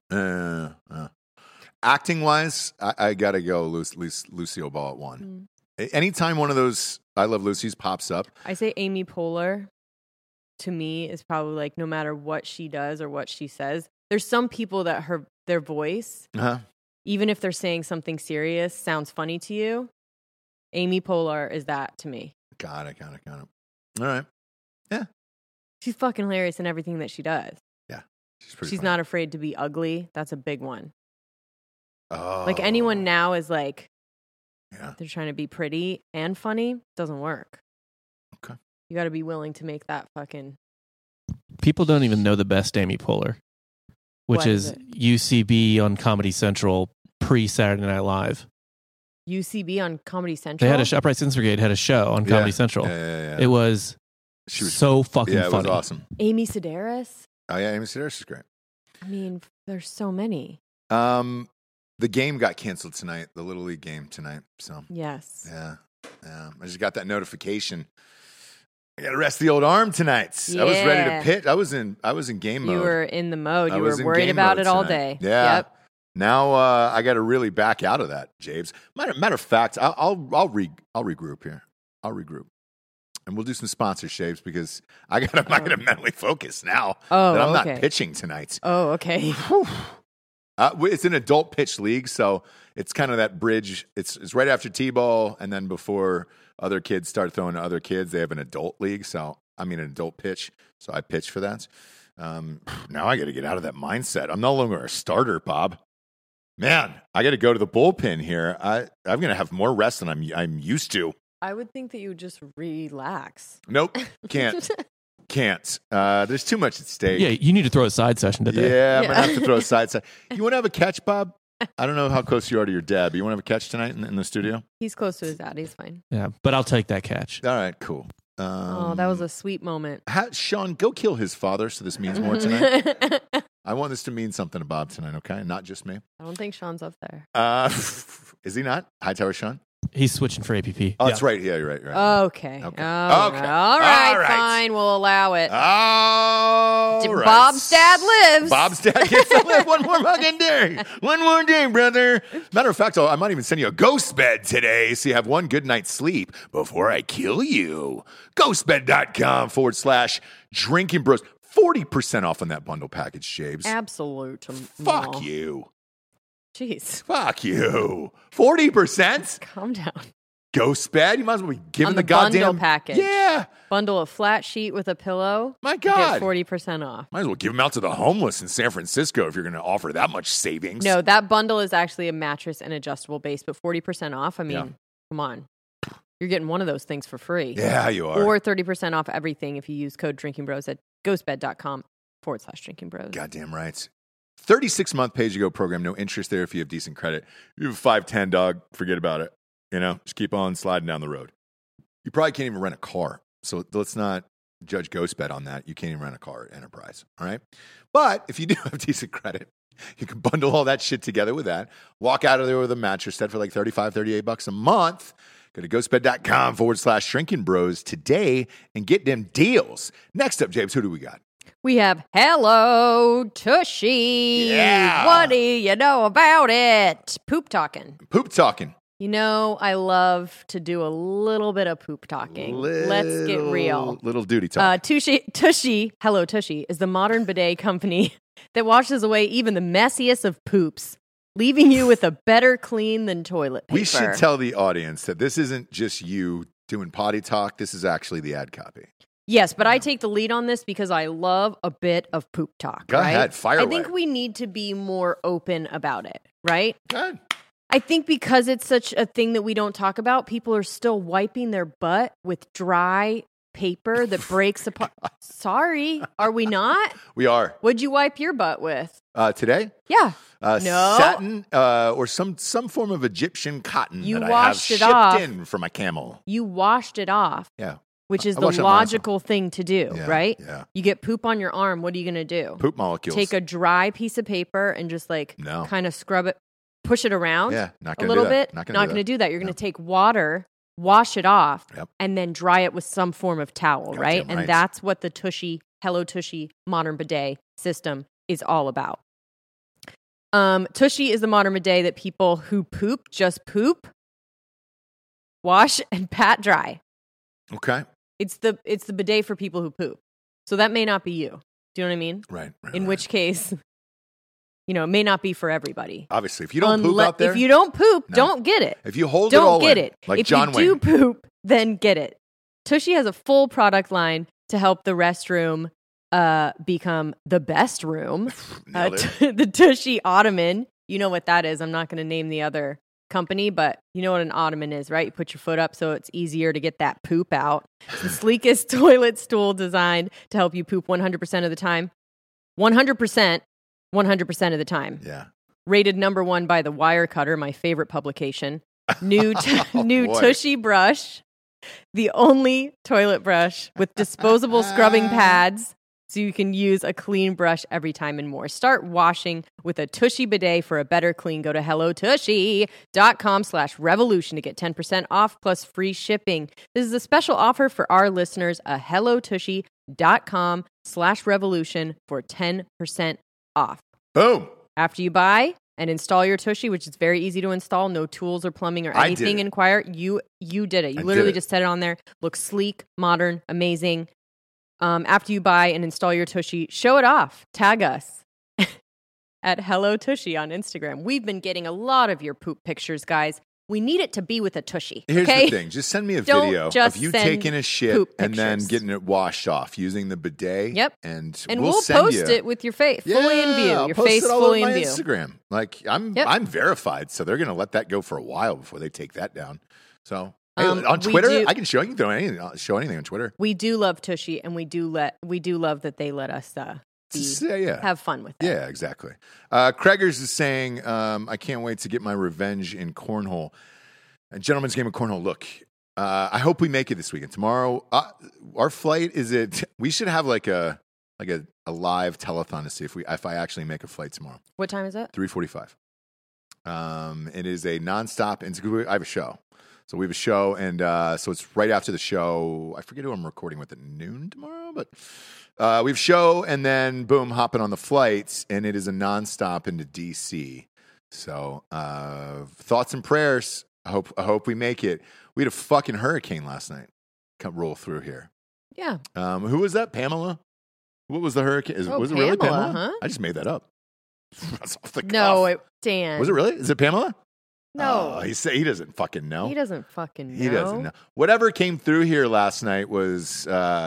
Acting wise, I gotta go Lucille Ball at one. Anytime one of those I Love Lucy's pops up, I say Amy Poehler. To me, is probably like no matter what she does or what she says. There's some people that their voice, even if they're saying something serious, sounds funny to you. Amy Poehler is that to me. Got it. All right. Yeah. She's fucking hilarious in everything that she does. Yeah. She's not afraid to be ugly. That's a big one. Oh. Like anyone now is like, they're trying to be pretty and funny. Doesn't work. Okay. You got to be willing to make that fucking... People don't even know the best Amy Poehler, which is UCB on Comedy Central pre-Saturday Night Live. UCB on Comedy Central? They had Upright Citizens Brigade had a show on Comedy Central. Yeah. It was so fucking funny. Yeah, it was awesome. Amy Sedaris? Oh, yeah, Amy Sedaris is great. I mean, there's so many. The game got canceled tonight, the Little League game tonight. So yes. Yeah. I just got that notification. I got to rest the old arm tonight. Yeah. I was ready to pitch. I was in game mode. You were in the mode. You were worried about it all day. Yeah. Yep. Now I got to really back out of that, James. Matter of fact, I'll regroup here. I'll regroup, and we'll do some sponsorships because I gotta mentally focus now that I'm not pitching tonight. Oh, okay. It's an adult pitch league, so it's kind of that bridge. It's right after T-ball, and then before other kids start throwing to other kids, they have an adult league. So an adult pitch. So I pitch for that. Now I got to get out of that mindset. I'm no longer a starter, Bob. Man, I got to go to the bullpen here. I'm going to have more rest than I'm used to. I would think that you would just relax. Nope, can't. There's too much at stake. Yeah, you need to throw a side session today. Yeah, I'm going to have to throw a side session. You want to have a catch, Bob? I don't know how close you are to your dad, but you want to have a catch tonight in the studio? He's close to his dad. He's fine. Yeah, but I'll take that catch. All right, cool. That was a sweet moment. Sean, go kill his father so this means more tonight. I want this to mean something to Bob tonight, okay? Not just me. I don't think Sean's up there. Is he not? Hightower Sean? He's switching for APP. Oh, that's right. Yeah, you're right. Okay. All right. Fine. We'll allow it. All right. Bob's dad lives. Bob's dad gets to live one more fucking day. One more day, brother. Matter of fact, I might even send you a ghost bed today so you have one good night's sleep before I kill you. Ghostbed.com/Drinking Bros. 40% off on that bundle package, James. Absolute. Fuck you. Jeez. Fuck you. 40%? Calm down. Ghost bed? You might as well be giving on the goddamn bundle package. Yeah. Bundle a flat sheet with a pillow. My God. Get 40% off. Might as well give them out to the homeless in San Francisco if you're going to offer that much savings. No, that bundle is actually a mattress and adjustable base, but 40% off. I mean, come on. You're getting one of those things for free. Yeah, you are. Or 30% off everything if you use code Drinking Bros at ghostbed.com/Drinking Bros. Goddamn right. 36-month pay-as-you-go program. No interest there if you have decent credit. You have a 510 dog, forget about it. Just keep on sliding down the road. You probably can't even rent a car. So let's not judge GhostBed on that. You can't even rent a car at Enterprise. All right. But if you do have decent credit, you can bundle all that shit together with that. Walk out of there with a mattress set for like $35, $38 a month. Go to ghostbed.com/shrinking bros today and get them deals. Next up, James, who do we got? We have Hello Tushy. Yeah. What do you know about it? Poop talking. Poop talking. You know, I love to do a little bit of poop talking. Let's get real. Little duty talk. Tushy, Hello Tushy, is the modern bidet company that washes away even the messiest of poops, leaving you with a better clean than toilet paper. We should tell the audience that this isn't just you doing potty talk. This is actually the ad copy. Yes, but I take the lead on this because I love a bit of poop talk. Go ahead, fire away. I think we need to be more open about it, right? Go ahead. I think because it's such a thing that we don't talk about, people are still wiping their butt with dry paper that breaks apart. Sorry, are we not? We are. What'd you wipe your butt with? Today? Yeah. No. Satin or some form of Egyptian cotton that I have shipped in from a camel. You washed it off. Yeah. Which is the logical thing to do, right? Yeah. You get poop on your arm. What are you going to do? Poop molecules. Take a dry piece of paper and just kind of scrub it, push it around not a little bit. Not going to do that. You're going to take water, wash it off, and then dry it with some form of towel, right? And that's what the Hello Tushy modern bidet system is all about. Tushy is the modern bidet that people who poop just poop, wash, and pat dry. Okay. It's the bidet for people who poop. So that may not be you. Do you know what I mean? Right. In which case, it may not be for everybody. Obviously, if you don't poop out there. If you don't poop, don't get it. If you hold it all in, like if John Wayne. If you do poop, then get it. Tushy has a full product line to help the restroom become the best room. The Tushy Ottoman. You know what that is. I'm not going to name the other company, but you know what an ottoman is, right? You put your foot up so it's easier to get that poop out. It's the sleekest toilet stool designed to help you poop 100% of the time. 100% of the time. Yeah. Rated number 1 by the Wirecutter, my favorite publication. New Tushy brush, the only toilet brush with disposable scrubbing pads, so you can use a clean brush every time and more. Start washing with a Tushy bidet for a better clean. Go to hellotushy.com/revolution to get 10% off plus free shipping. This is a special offer for our listeners, a hellotushy.com/revolution for 10% off. Boom. After you buy and install your Tushy, which is very easy to install, no tools or plumbing or anything required. You did it. You literally just set it on there. Looks sleek, modern, amazing. After you buy and install your Tushy, show it off. Tag us at Hello Tushy on Instagram. We've been getting a lot of your poop pictures, guys. We need it to be with a Tushy. Here's the thing. Just send me a video of you taking a shit and then getting it washed off using the bidet. Yep. And we'll post it with your face fully in view. I'll your post face it all fully over in my view. Instagram. Like I'm verified, so they're going to let that go for a while before they take that down. So on Twitter, I can show you. Can show anything on Twitter. We do love Tushy, and we do love that they let us have fun with it. Yeah, exactly. Craigers is saying, I can't wait to get my revenge in cornhole. A gentleman's game of cornhole. Look, I hope we make it this weekend. Tomorrow, our flight is it. We should have like a live telethon to see if I actually make a flight tomorrow. What time is it? 3:45. It is a nonstop. I have a show. So we have a show, and so it's right after the show. I forget who I'm recording with at noon tomorrow, but we have a show, and then boom, hopping on the flights, and it is a nonstop into DC. So thoughts and prayers. I hope we make it. We had a fucking hurricane last night come roll through here. Yeah. Who was that? Pamela? What was the hurricane? Was it really Pamela? Huh? I just made that up. That's off the cuff. No, Dan. Was it really? Is it Pamela? No. He doesn't fucking know. He doesn't fucking know. He doesn't know. Whatever came through here last night was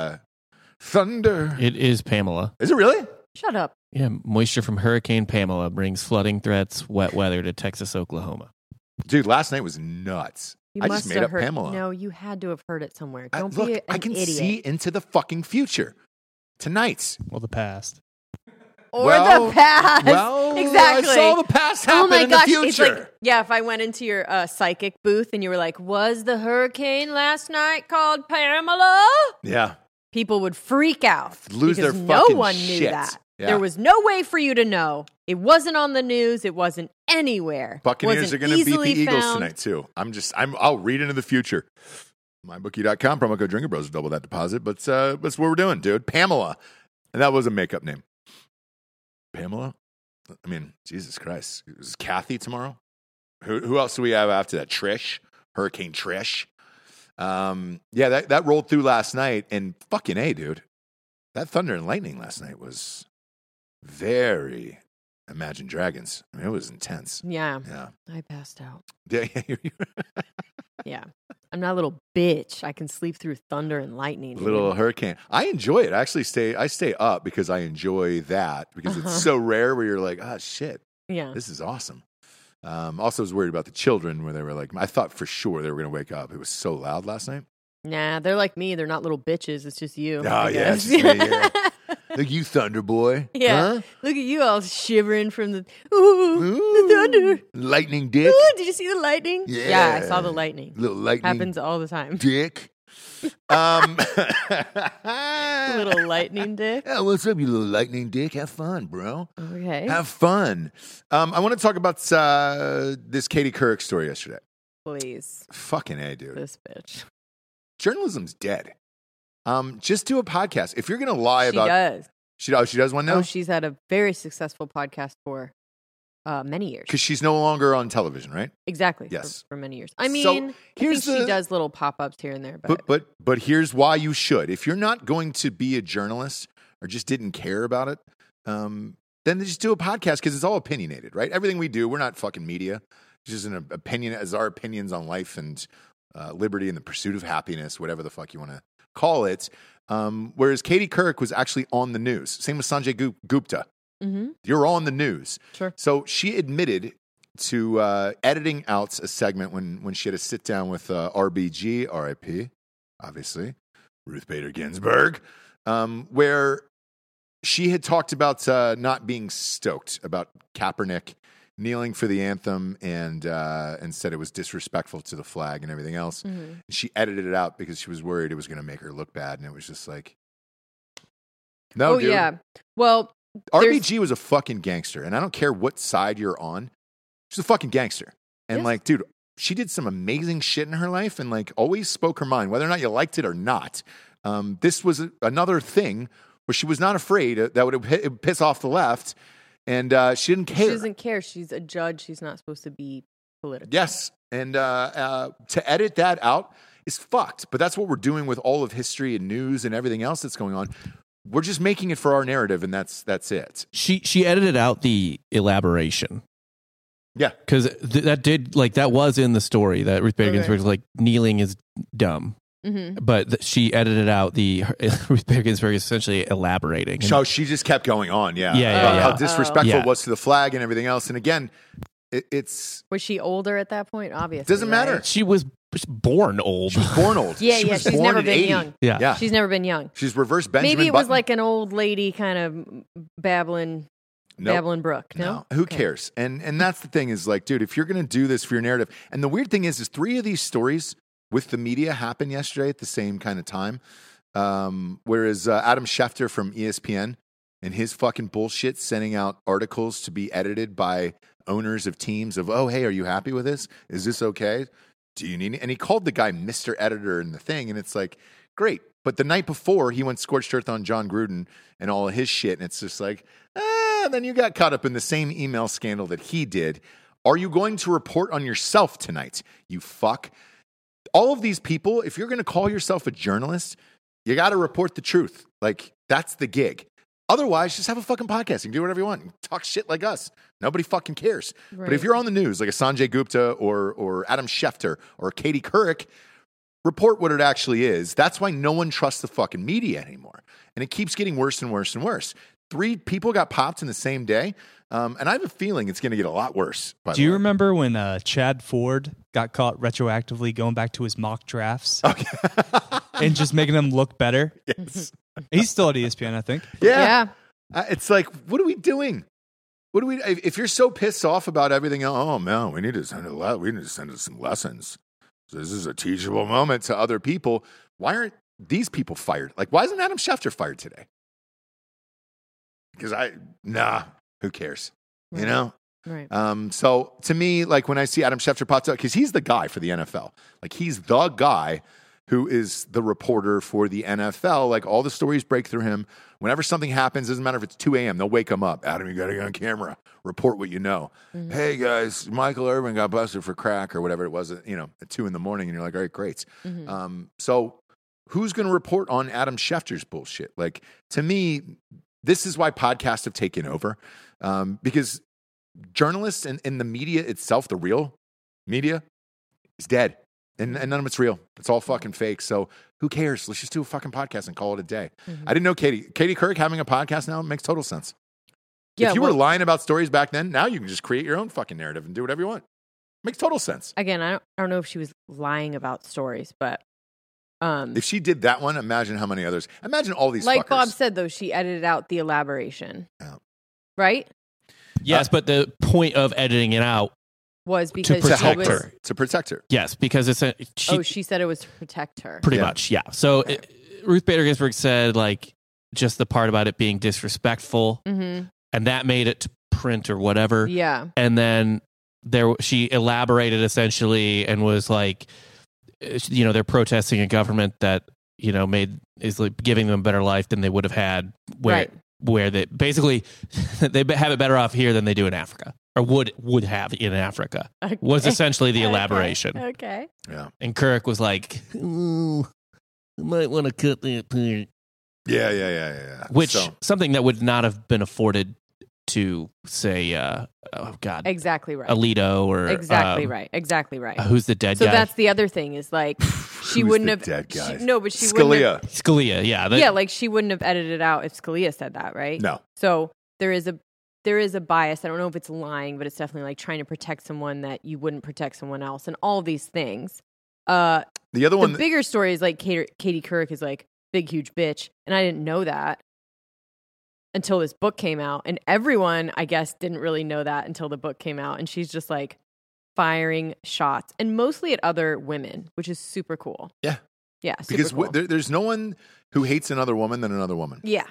thunder. It is Pamela. Is it really? Shut up. Yeah, moisture from Hurricane Pamela brings flooding threats, wet weather to Texas, Oklahoma. Dude, last night was nuts. I just made up Pamela. No, you had to have heard it somewhere. Don't be an idiot. I can see into the fucking future. Tonight. Well, the past. Or the past. Well, exactly. I saw the past happen in the future. It's like, if I went into your psychic booth and you were like, was the hurricane last night called Pamela? Yeah. People would freak out. Lose their fucking no one knew shit. that. Yeah. There was no way for you to know. It wasn't on the news. It wasn't anywhere. Buccaneers are going to beat the Eagles tonight too. I'll read into the future. MyBookie.com, promo code Drinker Bros, double that deposit. But that's what we're doing, dude. Pamela. And that was a makeup name. Pamela? I mean, Jesus Christ. Is Kathy tomorrow? Who else do we have after that? Trish? Hurricane Trish? Yeah, that rolled through last night. And fucking A, dude. That thunder and lightning last night was very Imagine Dragons. I mean, it was intense. Yeah. I passed out. Yeah. Yeah. I'm not a little bitch. I can sleep through thunder and lightning. Little hurricane. I enjoy it. I stay up because I enjoy that because it's so rare where you're like, oh, shit. Yeah. This is awesome. Also, I was worried about the children where they were like, I thought for sure they were going to wake up. It was so loud last night. Nah, they're like me. They're not little bitches. It's just you. Oh, yeah. It's just me, yeah. Look, you Thunder Boy. Yeah. Huh? Look at you all shivering from the the thunder. Lightning dick. Ooh, did you see the lightning? Yeah. I saw the lightning. Little lightning. Happens all the time. Dick. Little lightning dick. Yeah, what's up, you little lightning dick? Have fun, bro. Okay. Have fun. I want to talk about this Katie Couric story yesterday. Please. Fucking A, dude. This bitch. Journalism's dead. Just do a podcast. If you're going to lie about... She does. She does one now? Oh, she's had a very successful podcast for many years. Because she's no longer on television, right? Exactly. Yes. For many years. I mean, I think she does little pop-ups here and there. But here's why you should. If you're not going to be a journalist or just didn't care about it, then just do a podcast because it's all opinionated, right? Everything we do, we're not fucking media. It's just an opinion as our opinions on life and liberty and the pursuit of happiness, whatever the fuck you want to call it. Whereas Katie Couric was actually on the news. Same with Sanjay Gupta. Mm-hmm. You're on the news. Sure. So she admitted to editing out a segment when she had a sit down with RBG, RIP, obviously, Ruth Bader Ginsburg, where she had talked about not being stoked about Kaepernick kneeling for the anthem and said it was disrespectful to the flag and everything else. Mm-hmm. She edited it out because she was worried it was going to make her look bad. And it was just like, no, dude. Yeah. Well, RBG was a fucking gangster. And I don't care what side you're on. She's a fucking gangster. And yes. like, dude, she did some amazing shit in her life and like always spoke her mind, whether or not you liked it or not. This was another thing where she was not afraid that would piss off the left. And she didn't care. She doesn't care. She's a judge. She's not supposed to be political. Yes. And to edit that out is fucked. But that's what we're doing with all of history and news and everything else that's going on. We're just making it for our narrative, and that's it. She edited out the elaboration. Yeah. Because that was in the story that Ruth Bader Ginsburg was like, kneeling is dumb. Mm-hmm. But she edited out the Ruth Bader Ginsburg essentially elaborating. So she just kept going on, Yeah. How disrespectful it was to the flag and everything else. And again, it's... Was she older at that point? Obviously. Doesn't matter. She was born old. She was born old. She's never been 80. young. Yeah. She's never been young. She's reverse Benjamin Maybe it was Button. like an old lady kind of babbling Brooke. No? Who cares? And that's the thing is like, dude, if you're going to do this for your narrative, and the weird thing is 3 of these stories with the media happened yesterday at the same kind of time. Whereas Adam Schefter from ESPN and his fucking bullshit sending out articles to be edited by owners of teams of, oh, hey, are you happy with this? Is this okay? Do you need it? And he called the guy Mr. Editor in the thing. And it's like, great. But the night before, he went scorched earth on John Gruden and all of his shit. And it's just like, then you got caught up in the same email scandal that he did. Are you going to report on yourself tonight, you fuck? All of these people, if you're going to call yourself a journalist, you got to report the truth. Like, that's the gig. Otherwise, just have a fucking podcast. You can do whatever you want. Talk shit like us. Nobody fucking cares. Right. But if you're on the news, like a Sanjay Gupta or Adam Schefter or Katie Couric, report what it actually is. That's why no one trusts the fucking media anymore. And it keeps getting worse and worse and worse. 3 people got popped in the same day. And I have a feeling it's going to get a lot worse. Do you remember when Chad Ford got caught retroactively going back to his mock drafts and just making them look better? Yes. He's still at ESPN, I think. Yeah. It's like, what are we doing? If you're so pissed off about everything, oh man, we need to send it some lessons. So this is a teachable moment to other people. Why aren't these people fired? Like, why isn't Adam Schefter fired today? Because who cares? Right. You know, Right. So to me, like when I see Adam Schefter pops up, because he's the guy for the NFL. Like he's the guy who is the reporter for the NFL. Like all the stories break through him. Whenever something happens, doesn't matter if it's 2 a.m., they'll wake him up. Adam, you got to get on camera. Report what you know. Mm-hmm. Hey, guys, Michael Irvin got busted for crack or whatever it was, at 2 in the morning. And you're like, all right, great. Mm-hmm. So who's going to report on Adam Schefter's bullshit? Like, to me, this is why podcasts have taken over. Because journalists and the media itself, the real media, is dead. And none of it's real. It's all fucking fake. So who cares? Let's just do a fucking podcast and call it a day. Mm-hmm. I didn't know Katie Couric having a podcast now makes total sense. Yeah, if you were lying about stories back then, now you can just create your own fucking narrative and do whatever you want. Makes total sense. Again, I don't know if she was lying about stories, but if she did that one, imagine how many others. Imagine all these like fuckers. Bob said, though, she edited out the elaboration. Yeah. Right? Yes, but the point of editing it out was because to she help was, her, to protect her. Yes, because she said it was to protect her. Pretty much, yeah. So Ruth Bader Ginsburg said like just the part about it being disrespectful, mm-hmm. and that made it to print or whatever. Yeah, and then she elaborated essentially and was like, they're protesting a government that is like giving them a better life than they would have had where they basically they have it better off here than they do in Africa. Or would have in Africa, was essentially the elaboration. Okay. Yeah. And Couric was like, I might want to cut that part. Yeah. Which, something that would not have been afforded to, say, exactly right. Alito or... Exactly right. Who's the dead guy? So that's the other thing is like, she wouldn't have... dead guy? She wouldn't have... Scalia, yeah. Yeah, like she wouldn't have edited out if Scalia said that, right? No. So there is a bias. I don't know if it's lying, but it's definitely like trying to protect someone that you wouldn't protect someone else, and all of these things. The other one, the bigger story is like Katie Couric is like big, huge bitch, and I didn't know that until this book came out, and everyone, I guess, didn't really know that until the book came out, and she's just like firing shots, and mostly at other women, which is super cool. Yeah, super cool. There's no one who hates another woman than another woman. Yeah.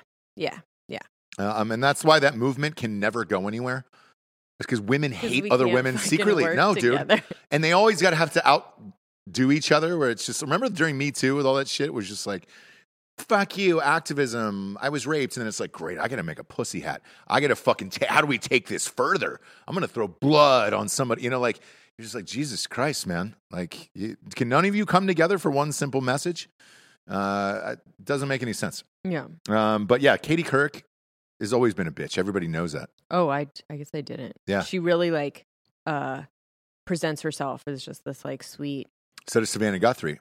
And that's why that movement can never go anywhere. It's because women hate other women secretly. No, together. Dude. And they always got to have to outdo each other, where it's just, remember during Me Too with all that shit, it was just like, fuck you, activism, I was raped. And then it's like, great, I got to make a pussy hat. I got to fucking, how do we take this further? I'm going to throw blood on somebody. Like, you're just like, Jesus Christ, man. Like, can none of you come together for one simple message? It doesn't make any sense. Yeah. But yeah, Katie Couric has always been a bitch. Everybody knows that. Oh, I guess I didn't. Yeah. She really like presents herself as just this like sweet. So does Savannah Guthrie.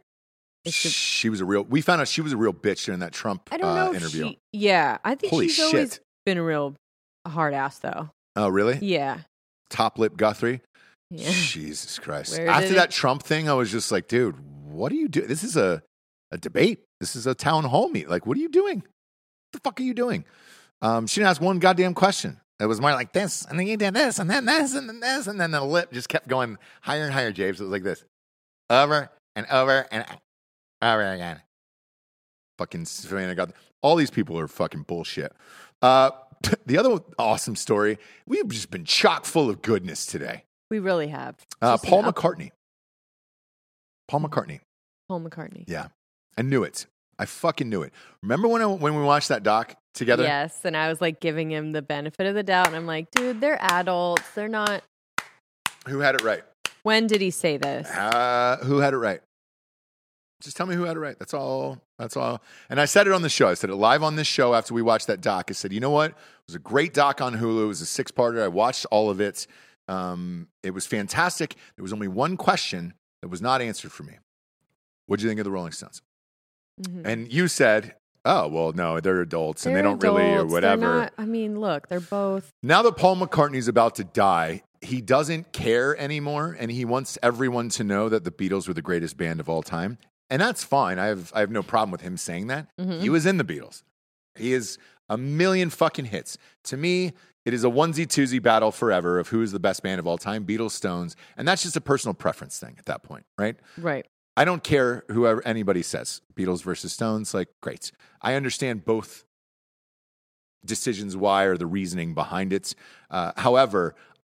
We found out she was a real bitch during that Trump interview. I think she's always been a real hard ass though. Oh, really? Yeah. Top lip Guthrie? Yeah. Jesus Christ. After that Trump thing, I was just like, dude, what are you doing? This is a debate. This is a town hall meet. Like, what are you doing? What the fuck are you doing? She didn't ask one goddamn question. It was more like this, and then you did this, and then this, and then this, and then the lip just kept going higher and higher, James. It was like this. Over and over and over again. Fucking Savannah got all these people are fucking bullshit. The other awesome story, we've just been chock full of goodness today. We really have. Paul McCartney. Paul McCartney. Yeah. I knew it. I fucking knew it. Remember when we watched that doc together? Yes, and I was like giving him the benefit of the doubt, and I'm like, dude, they're adults. They're not. Who had it right? When did he say this? Who had it right? Just tell me who had it right. That's all. And I said it on the show. I said it live on this show after we watched that doc. I said, you know what? It was a great doc on Hulu. It was a 6-parter. I watched all of it. It was fantastic. There was only one question that was not answered for me. What did you think of the Rolling Stones? Mm-hmm. And you said, oh, well, no, they're adults and they don't really or whatever. Look, they're both. Now that Paul McCartney's about to die, he doesn't care anymore, and he wants everyone to know that the Beatles were the greatest band of all time. And that's fine. I have no problem with him saying that. Mm-hmm. He was in the Beatles. He is a million fucking hits. To me, it is a onesie-twosie battle forever of who is the best band of all time, Beatles, Stones. And that's just a personal preference thing at that point, right? Right. I don't care whoever anybody says, Beatles versus Stones, like, great. I understand both decisions why or the reasoning behind it. However,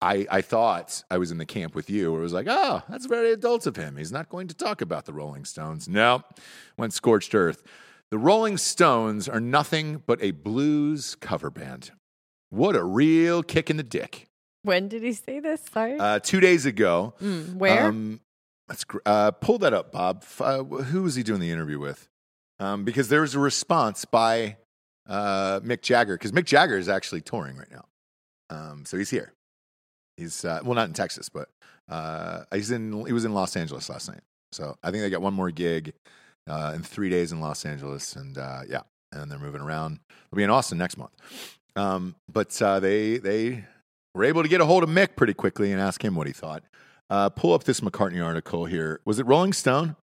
I thought I was in the camp with you where it was like, oh, that's very adult of him. He's not going to talk about the Rolling Stones. No, went scorched earth. The Rolling Stones are nothing but a blues cover band. What a real kick in the dick. When did he say this? Sorry. 2 days ago. Where? Pull that up, Bob. Who was he doing the interview with? Because there was a response by Mick Jagger, because Mick Jagger is actually touring right now. So he's here. He's not in Texas, but he was in Los Angeles last night. So I think they got one more gig in 3 days in Los Angeles, and and they're moving around. They'll be in Austin next month. But they were able to get a hold of Mick pretty quickly and ask him what he thought. Pull up this McCartney article here. Was it Rolling Stone?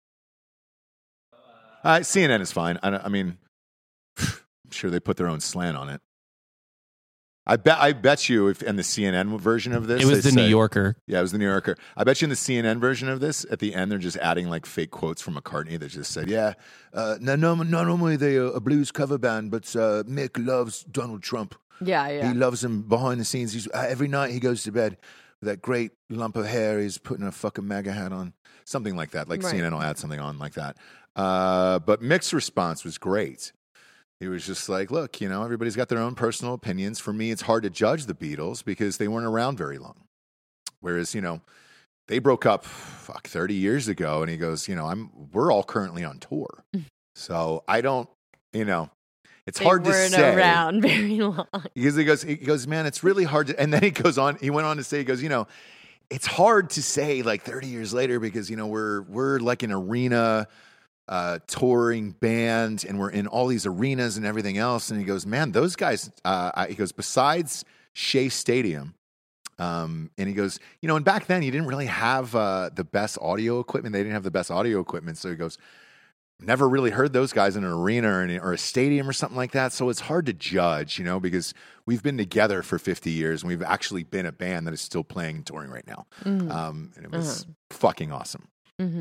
CNN is fine. I mean, I'm sure they put their own slant on it. I bet you if in the CNN version of this, it was the New Yorker. Yeah, it was the New Yorker. I bet you in the CNN version of this, at the end, they're just adding like fake quotes from McCartney that just said, "Yeah, not normally they are a blues cover band, but Mick loves Donald Trump. Yeah. He loves him behind the scenes. He's every night he goes to bed with that great lump of hair. He's putting a fucking MAGA hat on, something like that. Like right. CNN will add something on like that. But Mick's response was great. He was just like, look, everybody's got their own personal opinions. For me, it's hard to judge the Beatles because they weren't around very long. Whereas, they broke up 30 years ago. And he goes, we're all currently on tour. So I don't, it's hard to say. They weren't around very long. Because he goes, man, it's really hard to, and then he went on to say, he goes, it's hard to say like 30 years later because, we're like an arena touring band and we're in all these arenas and everything else. And he goes, man, those guys, he goes, besides Shea Stadium, and he goes, and back then you didn't really have the best audio equipment. They didn't have the best audio equipment. So he goes, never really heard those guys in an arena or a stadium or something like that. So it's hard to judge, because we've been together for 50 years and we've actually been a band that is still playing and touring right now. Mm-hmm. And it was fucking awesome. Mm-hmm.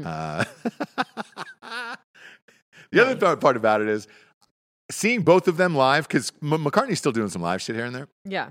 The other part about it is seeing both of them live, because McCartney's still doing some live shit here and there. Yeah.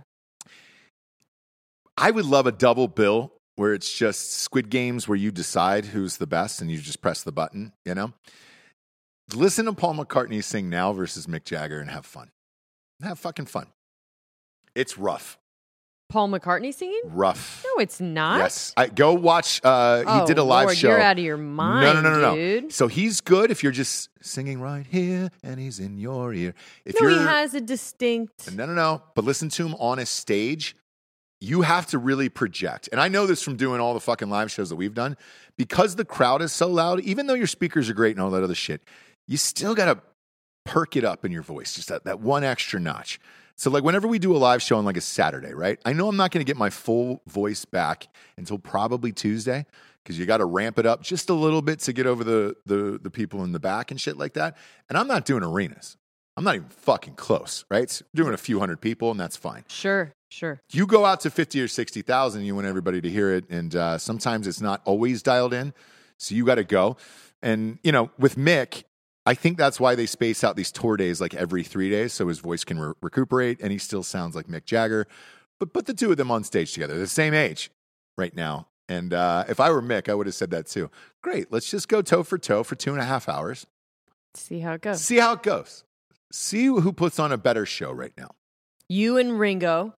I would love a double bill where it's just Squid Games where you decide who's the best and you just press the button, Listen to Paul McCartney sing now versus Mick Jagger and have fun. Have fucking fun. It's rough. Paul McCartney singing? Rough. No, it's not. Yes. Go watch. He did a live show. You're out of your mind, No. dude. So he's good if you're just singing right here and he's in your ear. If he has a distinct... No. But listen to him on a stage. You have to really project. And I know this from doing all the fucking live shows that we've done. Because the crowd is so loud, even though your speakers are great and all that other shit, you still got to perk it up in your voice. Just that one extra notch. So like whenever we do a live show on like a Saturday, right? I know I'm not going to get my full voice back until probably Tuesday because you got to ramp it up just a little bit to get over the people in the back and shit like that. And I'm not doing arenas. I'm not even fucking close, right? Doing a few hundred people and that's fine. Sure. You go out to 50 or 60,000, you want everybody to hear it. And sometimes it's not always dialed in. So you got to go. And, with Mick, I think that's why they space out these tour days like every 3 days so his voice can recuperate and he still sounds like Mick Jagger. But put the two of them on stage together. They're the same age right now. And if I were Mick, I would have said that too. Great, let's just go toe for 2.5 hours. See how it goes. See who puts on a better show right now. You and Ringo,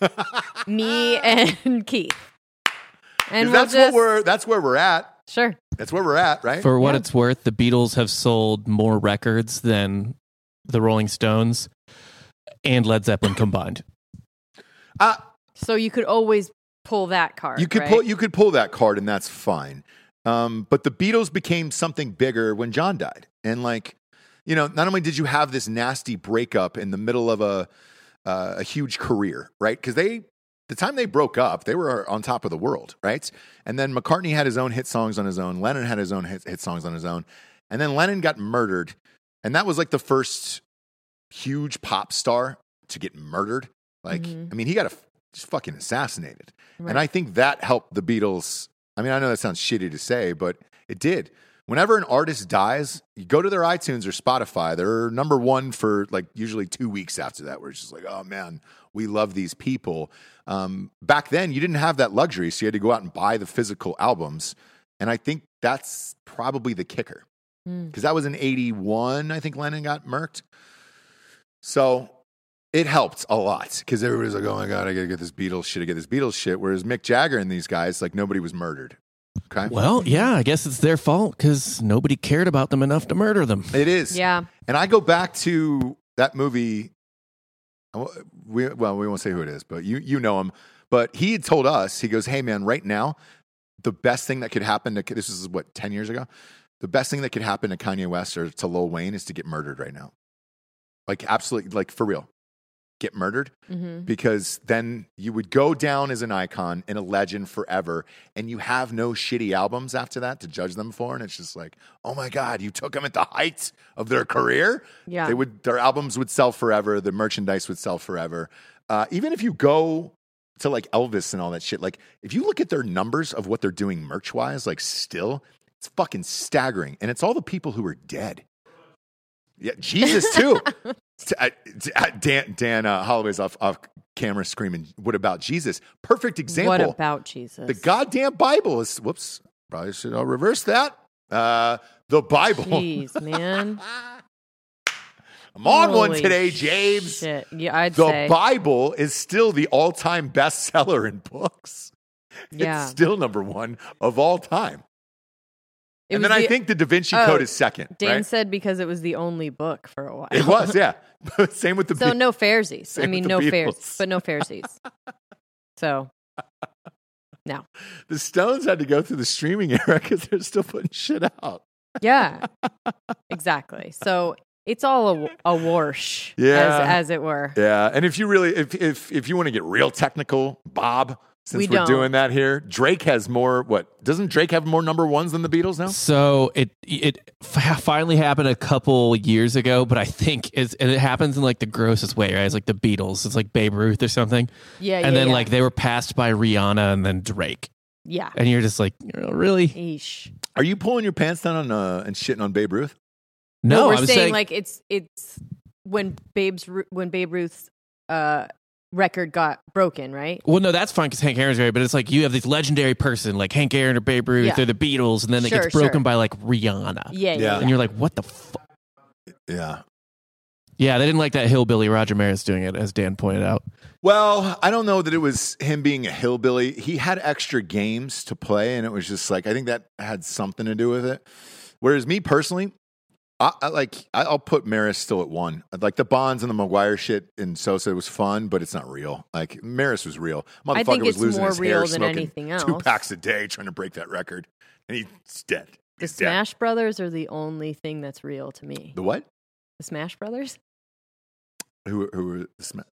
me and Keith. And that's where we're at. Sure. That's where we're at, right? For what it's worth, the Beatles have sold more records than the Rolling Stones and Led Zeppelin combined. So you could always pull that card. You could pull that card, and that's fine. But the Beatles became something bigger when John died, and not only did you have this nasty breakup in the middle of a huge career, right? Because the time they broke up, they were on top of the world, right? And then McCartney had his own hit songs on his own. Lennon had his own hit songs on his own. And then Lennon got murdered. And that was like the first huge pop star to get murdered. I mean, he got just fucking assassinated. Right. And I think that helped the Beatles. I mean, I know that sounds shitty to say, but it did. whenever an artist dies, you go to their iTunes or Spotify. They're number one for like usually 2 weeks after that, where it's just like, oh man, we love these people. Back then, you didn't have that luxury, so you had to go out and buy the physical albums. And I think that's probably the kicker. Because that was in 81, I think Lennon got murked. So it helped a lot because everybody's like, oh my God, I got to get this Beatles shit. Whereas Mick Jagger and these guys, like nobody was murdered. Okay. Well, yeah, I guess it's their fault because nobody cared about them enough to murder them. It is. Yeah. And I go back to that movie. We won't say who it is, but you know him. But he had told us, he goes, hey man, right now, the best thing that could happen this is 10 years ago? The best thing that could happen to Kanye West or to Lil Wayne is to get murdered right now. Like absolutely, like for real. Get murdered because then you would go down as an icon and a legend forever, and you have no shitty albums after that to judge them for. And it's just like, oh my God, you took them at the height of their career. Yeah, their albums would sell forever. The merchandise would sell forever. Even if you go to like Elvis and all that shit, like if you look at their numbers of what they're doing merch wise, like still, it's fucking staggering. And it's all the people who are dead. Yeah, Jesus too. Dan Holloway's off camera screaming, what about Jesus? Perfect example. What about Jesus? The goddamn Bible is, whoops, probably should I'll reverse that. The Bible. Jeez, man. I'm on one today, James. Shit. Yeah, I'd the say. Bible is still the all-time bestseller in books. Yeah. It's still number one of all time. And then I think the Da Vinci Code is second. Dan right? said because it was the only book for a while. It was, yeah. Same with the So no Fairsies. Same I mean, with no the fairs, Beatles. but no Fairsies. So, no. The Stones had to go through the streaming era because they're still putting shit out. Yeah, exactly. So it's all a wash, as it were. Yeah, and if you really, if you want to get real technical, Bob, since we're don't. doing that here, Drake has more. What doesn't Drake have more number ones than the Beatles now? So it finally happened a couple years ago, but I think and it happens in like the grossest way, right? It's like the Beatles. It's like Babe Ruth or something. Yeah, and then like they were passed by Rihanna and then Drake. Yeah, and you're just like, really? Eesh. Are you pulling your pants down on and shitting on Babe Ruth? No, we're I'm saying like it's when Babe Ruth's record got broken, right? Well, no, that's fine because Hank Aaron's great, but it's like you have this legendary person like Hank Aaron or Babe Ruth or the Beatles, and then it gets broken by like Rihanna. Yeah. And you're like, what the fuck? Yeah. Yeah, they didn't like that hillbilly Roger Maris doing it, as Dan pointed out. Well, I don't know that it was him being a hillbilly. He had extra games to play, and it was just like, I think that had something to do with it. Whereas me personally, I'll put Maris still at one. Like the Bonds and the Maguire shit in Sosa was fun, but it's not real. Like Maris was real. I Motherfucker think was it's losing more his real hair, than smoking anything else. 2 packs a day, trying to break that record, and he's dead. The Smash Brothers are the only thing that's real to me. The what? The Smash Brothers? Who were the Smash?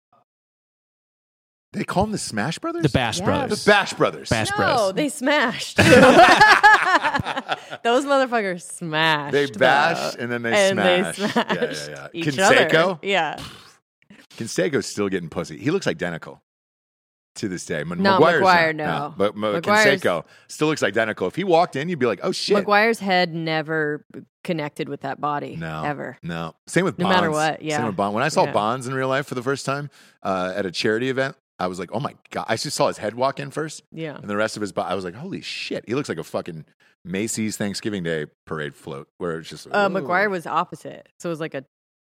They call them the Smash Brothers? The Bash Brothers. The Bash Brothers. Bash No, Bros. they smashed. Those motherfuckers smashed. They bashed and then they smashed. Yeah. Each Canseco? other. Yeah. Canseco's still getting pussy. He looks identical to this day. No, Maguire, no. But Canseco still looks identical. If he walked in, you'd be like, oh shit. Maguire's head never connected with that body. No. Ever. No. Same with No Bonds. matter what, yeah. Same with Bonds. When I saw Yeah. Bonds in real life for the first time at a charity event, I was like, oh my God. I just saw his head walk in first. Yeah. And the rest of his body, I was like, holy shit. He looks like a fucking Macy's Thanksgiving Day parade float where it's just. Maguire was opposite. So it was like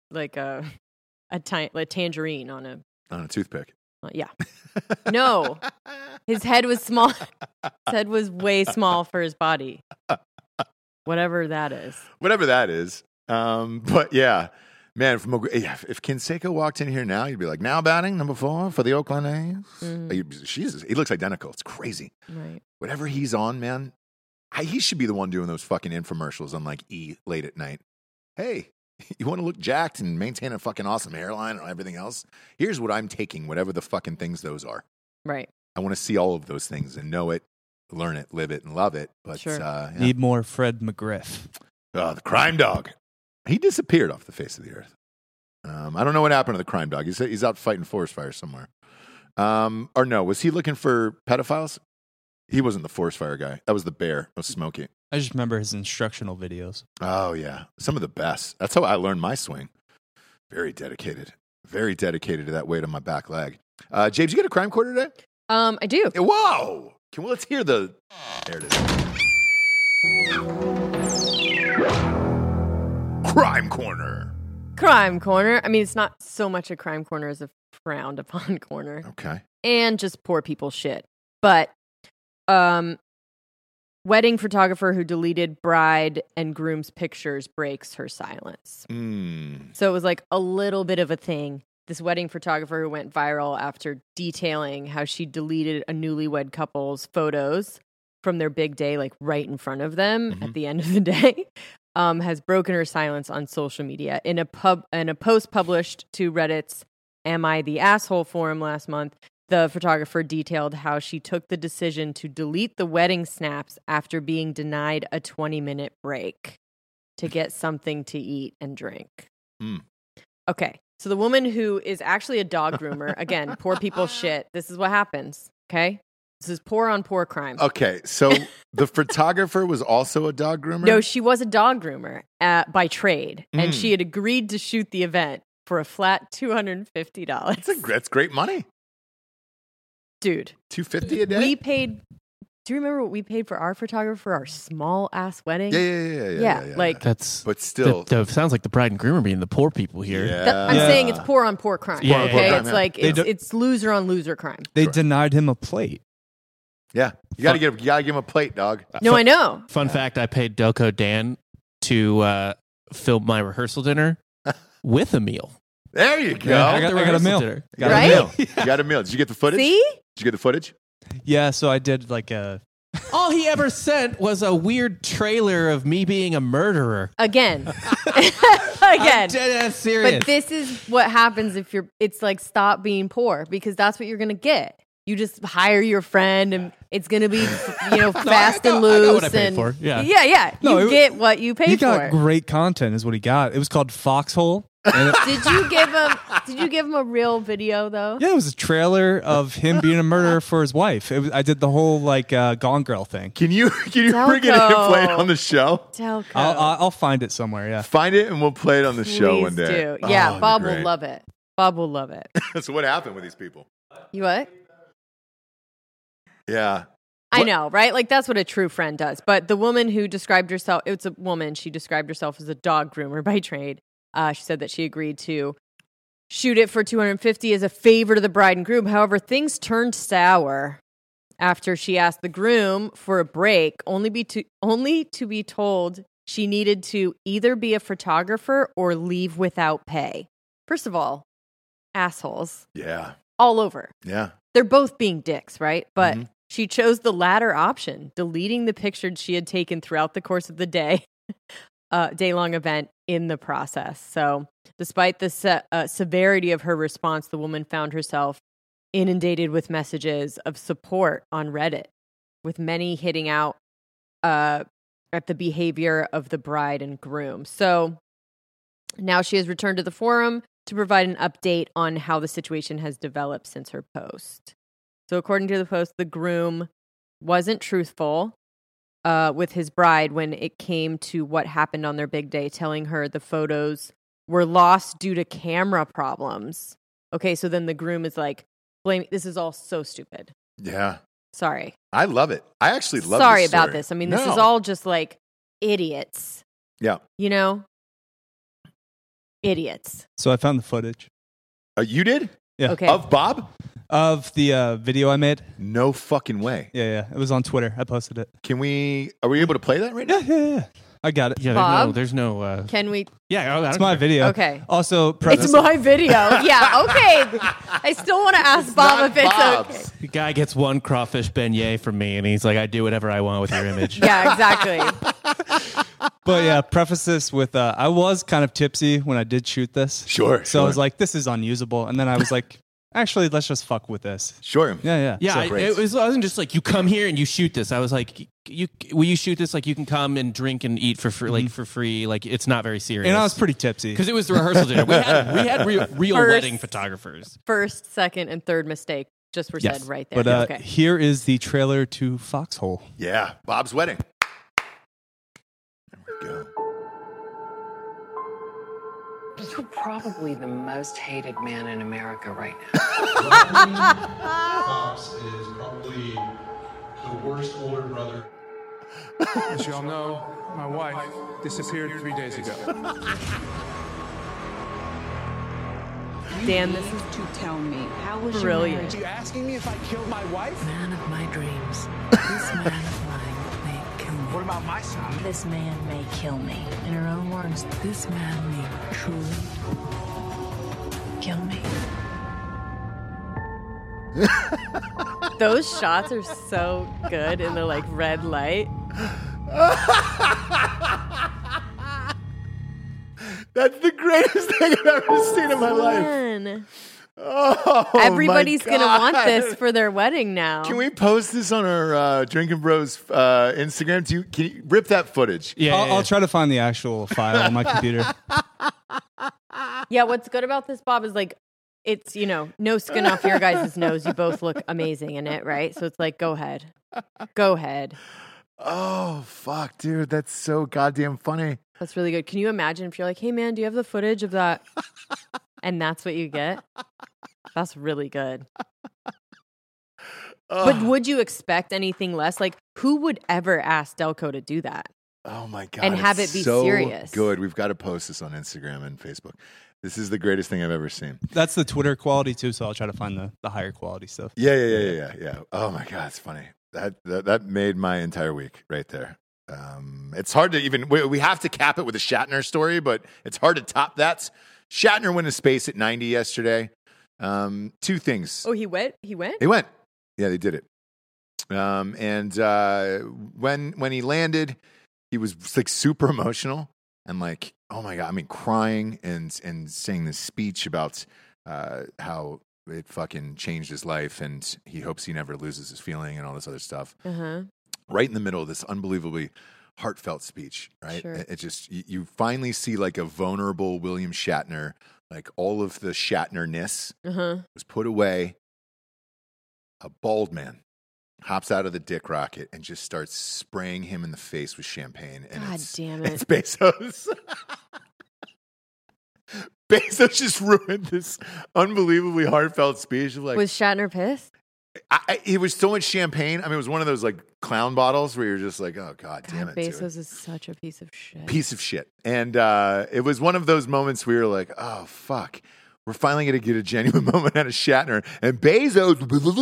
a tangerine on a toothpick. Yeah. No. His head was small. His head was way small for his body. Whatever that is. Whatever that is. But yeah, man, if Canseco walked in here now, you'd be like, now batting number 4 for the Oakland A's. Jesus, he looks identical. It's crazy. Right. Whatever he's on, man, he should be the one doing those fucking infomercials on like E late at night. Hey, you want to look jacked and maintain a fucking awesome hairline and everything else? Here's what I'm taking, whatever the fucking things those are. Right. I want to see all of those things and know it, learn it, live it, and love it. But Sure. yeah. Need more Fred McGriff. Oh, the crime dog. He disappeared off the face of the earth. I don't know what happened to the crime dog. He's out fighting forest fires somewhere. Or no, was he looking for pedophiles? He wasn't the forest fire guy. That was the bear. That was Smokey. I just remember his instructional videos. Oh, yeah. Some of the best. That's how I learned my swing. Very dedicated. Very dedicated to that weight on my back leg. James, you get a crime quarter today? I do. Whoa! Let's hear the... There it is. Crime Corner. Crime Corner. I mean, it's not so much a crime corner as a frowned upon corner. Okay. And just poor people shit. But wedding photographer who deleted bride and groom's pictures breaks her silence. So it was like a little bit of a thing. This wedding photographer who went viral after detailing how she deleted a newlywed couple's photos from their big day, like right in front of them at the end of the day, has broken her silence on social media. In a post published to Reddit's Am I the Asshole forum last month, the photographer detailed how she took the decision to delete the wedding snaps after being denied a 20-minute break to get something to eat and drink. Okay, so the woman who is actually a dog groomer, again, poor people shit. This is what happens, okay? This is poor on poor crime. Okay, so the photographer was also a dog groomer? No, she was a dog groomer by trade, and she had agreed to shoot the event for a flat $250. That's great money. Dude. $250 a day? We paid... Do you remember what we paid for our photographer, our small-ass wedding? Yeah. Like, That's... But still... sounds like the bride and groom are being the poor people here. Yeah. I'm saying it's poor on poor crime, Yeah, okay? yeah. It's like, it's loser on loser crime. They denied him a plate. Yeah. You gotta give him a plate, dog. No, I know. Fun fact, I paid Delco Dan to film my rehearsal dinner with a meal. There you go. Yeah, I got a meal. Dinner. You got a meal. Did you get the footage? See? Did you get the footage? Yeah, so I did like a... All he ever sent was a weird trailer of me being a murderer. Again. I'm dead ass serious. But this is what happens if it's like, stop being poor, because that's what you're going to get. You just hire your friend and it's going to be, fast and loose. I know what I paid for. Yeah. Yeah. You get what you pay for. He got great content is what he got. It was called Foxhole. Did you give him a real video though? Yeah, it was a trailer of him being a murderer for his wife. I did the whole Gone Girl thing. Can you bring it in and play it on the show? Delco. I'll find it somewhere. Yeah, find it and we'll play it on the show one day. Do. Yeah, Bob will love it. Bob will love it. So what happened with these people? You what? Yeah. I know, right? Like, that's what a true friend does. But the woman who described herself, it's a woman, she described herself as a dog groomer by trade. She said that she agreed to shoot it for $250 as a favor to the bride and groom. However, things turned sour after she asked the groom for a break, only to be told she needed to either be a photographer or leave without pay. First of all, assholes. Yeah. All over. Yeah. They're both being dicks, right? But she chose the latter option, deleting the pictures she had taken throughout the course of the day-long event in the process. So despite the severity of her response, the woman found herself inundated with messages of support on Reddit, with many hitting out at the behavior of the bride and groom. So now she has returned to the forum to provide an update on how the situation has developed since her post. So according to the post, the groom wasn't truthful with his bride when it came to what happened on their big day, telling her the photos were lost due to camera problems. Okay, so then the groom is like, this is all so stupid. Yeah. Sorry. I love it. I actually love Sorry this story. about this. I mean, this is all just like idiots. Yeah. Idiots. So I found the footage. You did? Yeah. Okay. Of Bob? Of the video I made. No fucking way. Yeah. It was on Twitter. I posted it. Are we able to play that right now? Yeah. I got it. Yeah, Bob? there's no. Can we? Yeah, it's my video. Okay. Also, it's my video. Yeah, okay. I still want to ask Bob if it's okay. The guy gets one crawfish beignet from me, and he's like, I do whatever I want with your image. Yeah, exactly. But yeah, preface this with I was kind of tipsy when I did shoot this. Sure. So I was like, this is unusable. And then I was like, actually, let's just fuck with this. Sure. Yeah. Yeah, I wasn't just like, you come here and you shoot this. I was like, will you shoot this? Like, you can come and drink and eat for free, for free. Like, it's not very serious. And I was pretty tipsy. Because it was the rehearsal dinner. We had real wedding photographers. First, second, and third mistake just were said right there. But okay. Here is the trailer to Foxhole. Yeah, Bob's wedding. There we go. You're probably the most hated man in America right now. Fox is probably the worst older brother. As y'all know, my wife disappeared 3 days ago. Dan, this is to tell me, how was brilliant. Are you asking me if I killed my wife? Man of my dreams. This man of mine may kill me. What about my son? This man may kill me. In her own words, this man may truly kill me. Those shots are so good in the like red light. That's the greatest thing I've ever seen in my life. Man. Oh, everybody's my gonna God. want this for their wedding now. Can we post this on our Drinking Bros Instagram? Can you rip that footage? Yeah, I'll try to find the actual file on my computer. Yeah, what's good about this, Bob, is like it's, no skin off your guys' nose. You both look amazing in it, right? So it's like, go ahead. Go ahead. Oh, fuck, dude. That's so goddamn funny. That's really good. Can you imagine if you're like, hey, man, do you have the footage of that? And that's what you get? That's really good. But would you expect anything less? Like, who would ever ask Delco to do that? Oh, my God. And have it be so serious. Good. We've got to post this on Instagram and Facebook. This is the greatest thing I've ever seen. That's the Twitter quality, too, so I'll try to find the higher quality stuff. Yeah. Oh, my God. It's funny. That made my entire week right there. It's hard to even, we have to cap it with a Shatner story, but it's hard to top that. Shatner went to space at 90 yesterday. Two things. Oh, he went? He went? He went. Yeah, they did it. When he landed, he was like super emotional and like, oh my God, I mean, crying and saying this speech about how it fucking changed his life and he hopes he never loses his feeling and all this other stuff. Uh-huh. Right in the middle of this unbelievably heartfelt speech, right? Sure. It just, you finally see like a vulnerable William Shatner, like all of the Shatner-ness was put away. A bald man hops out of the dick rocket and just starts spraying him in the face with champagne. And God damn it. It's Bezos. Bezos just ruined this unbelievably heartfelt speech. Like, was Shatner pissed? It was so much champagne. I mean, it was one of those like clown bottles where you're just like, oh, God damn it. Bezos is such a piece of shit. Piece of shit. And it was one of those moments where you're like, oh, fuck. We're finally going to get a genuine moment out of Shatner. And Bezos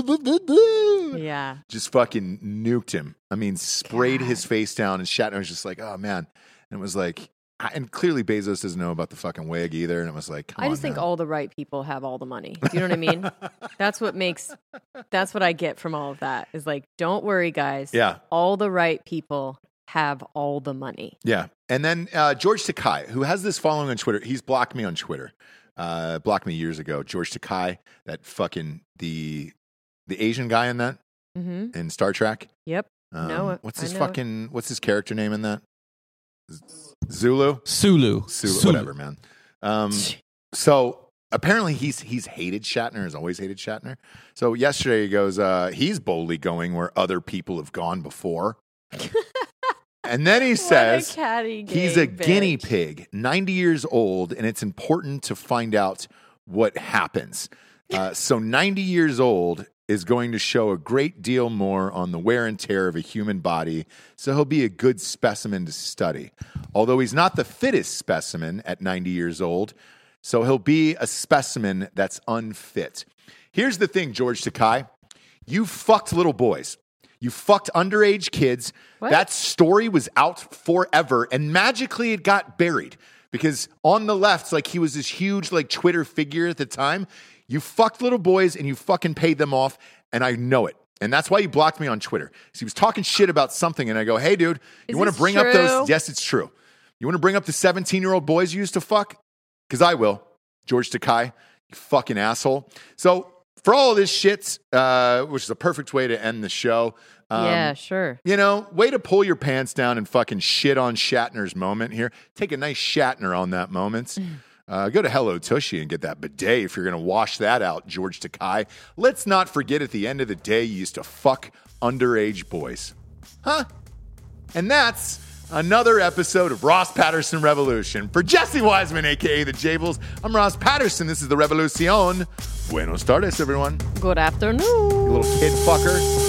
just fucking nuked him. I mean, sprayed his face down. And Shatner was just like, oh, man. And it was like, and clearly Bezos doesn't know about the fucking wig either. And it was like, come on. I just think all the right people have all the money. Do you know what I mean? That's what I get from all of that is like, don't worry, guys. Yeah. All the right people have all the money. Yeah. And then George Takei, who has this following on Twitter, he's blocked me on Twitter. Blocked me years ago. George Takei, that fucking the Asian guy in that in Star Trek. Yep. What's his character name in that? Sulu, whatever, man. So apparently he's hated Shatner, has always hated Shatner. So yesterday he goes, he's boldly going where other people have gone before. And then he says he's a guinea pig, 90 years old, and it's important to find out what happens. So 90 years old is going to show a great deal more on the wear and tear of a human body, so he'll be a good specimen to study. Although he's not the fittest specimen at 90 years old, so he'll be a specimen that's unfit. Here's the thing, George Takei. You fucked little boys. You fucked underage kids. What? That story was out forever, and magically it got buried. Because on the left, it's like he was this huge like Twitter figure at the time. You fucked little boys and you fucking paid them off, and I know it. And that's why he blocked me on Twitter. So he was talking shit about something, and I go, hey, dude, you want to bring up those? Yes, it's true. You want to bring up the 17-year-old boys you used to fuck? Because I will. George Takei, you fucking asshole. So for all of this shit, which is a perfect way to end the show. Yeah, sure. Way to pull your pants down and fucking shit on Shatner's moment here. Take a nice Shatner on that moment. Go to Hello Tushy and get that bidet if you're going to wash that out, George Takei. Let's not forget at the end of the day, you used to fuck underage boys. Huh? And that's another episode of Ross Patterson Revolution. For Jesse Wiseman, a.k.a. The Jables, I'm Ross Patterson. This is The Revolucion. Buenos tardes, everyone. Good afternoon. You little kid fucker.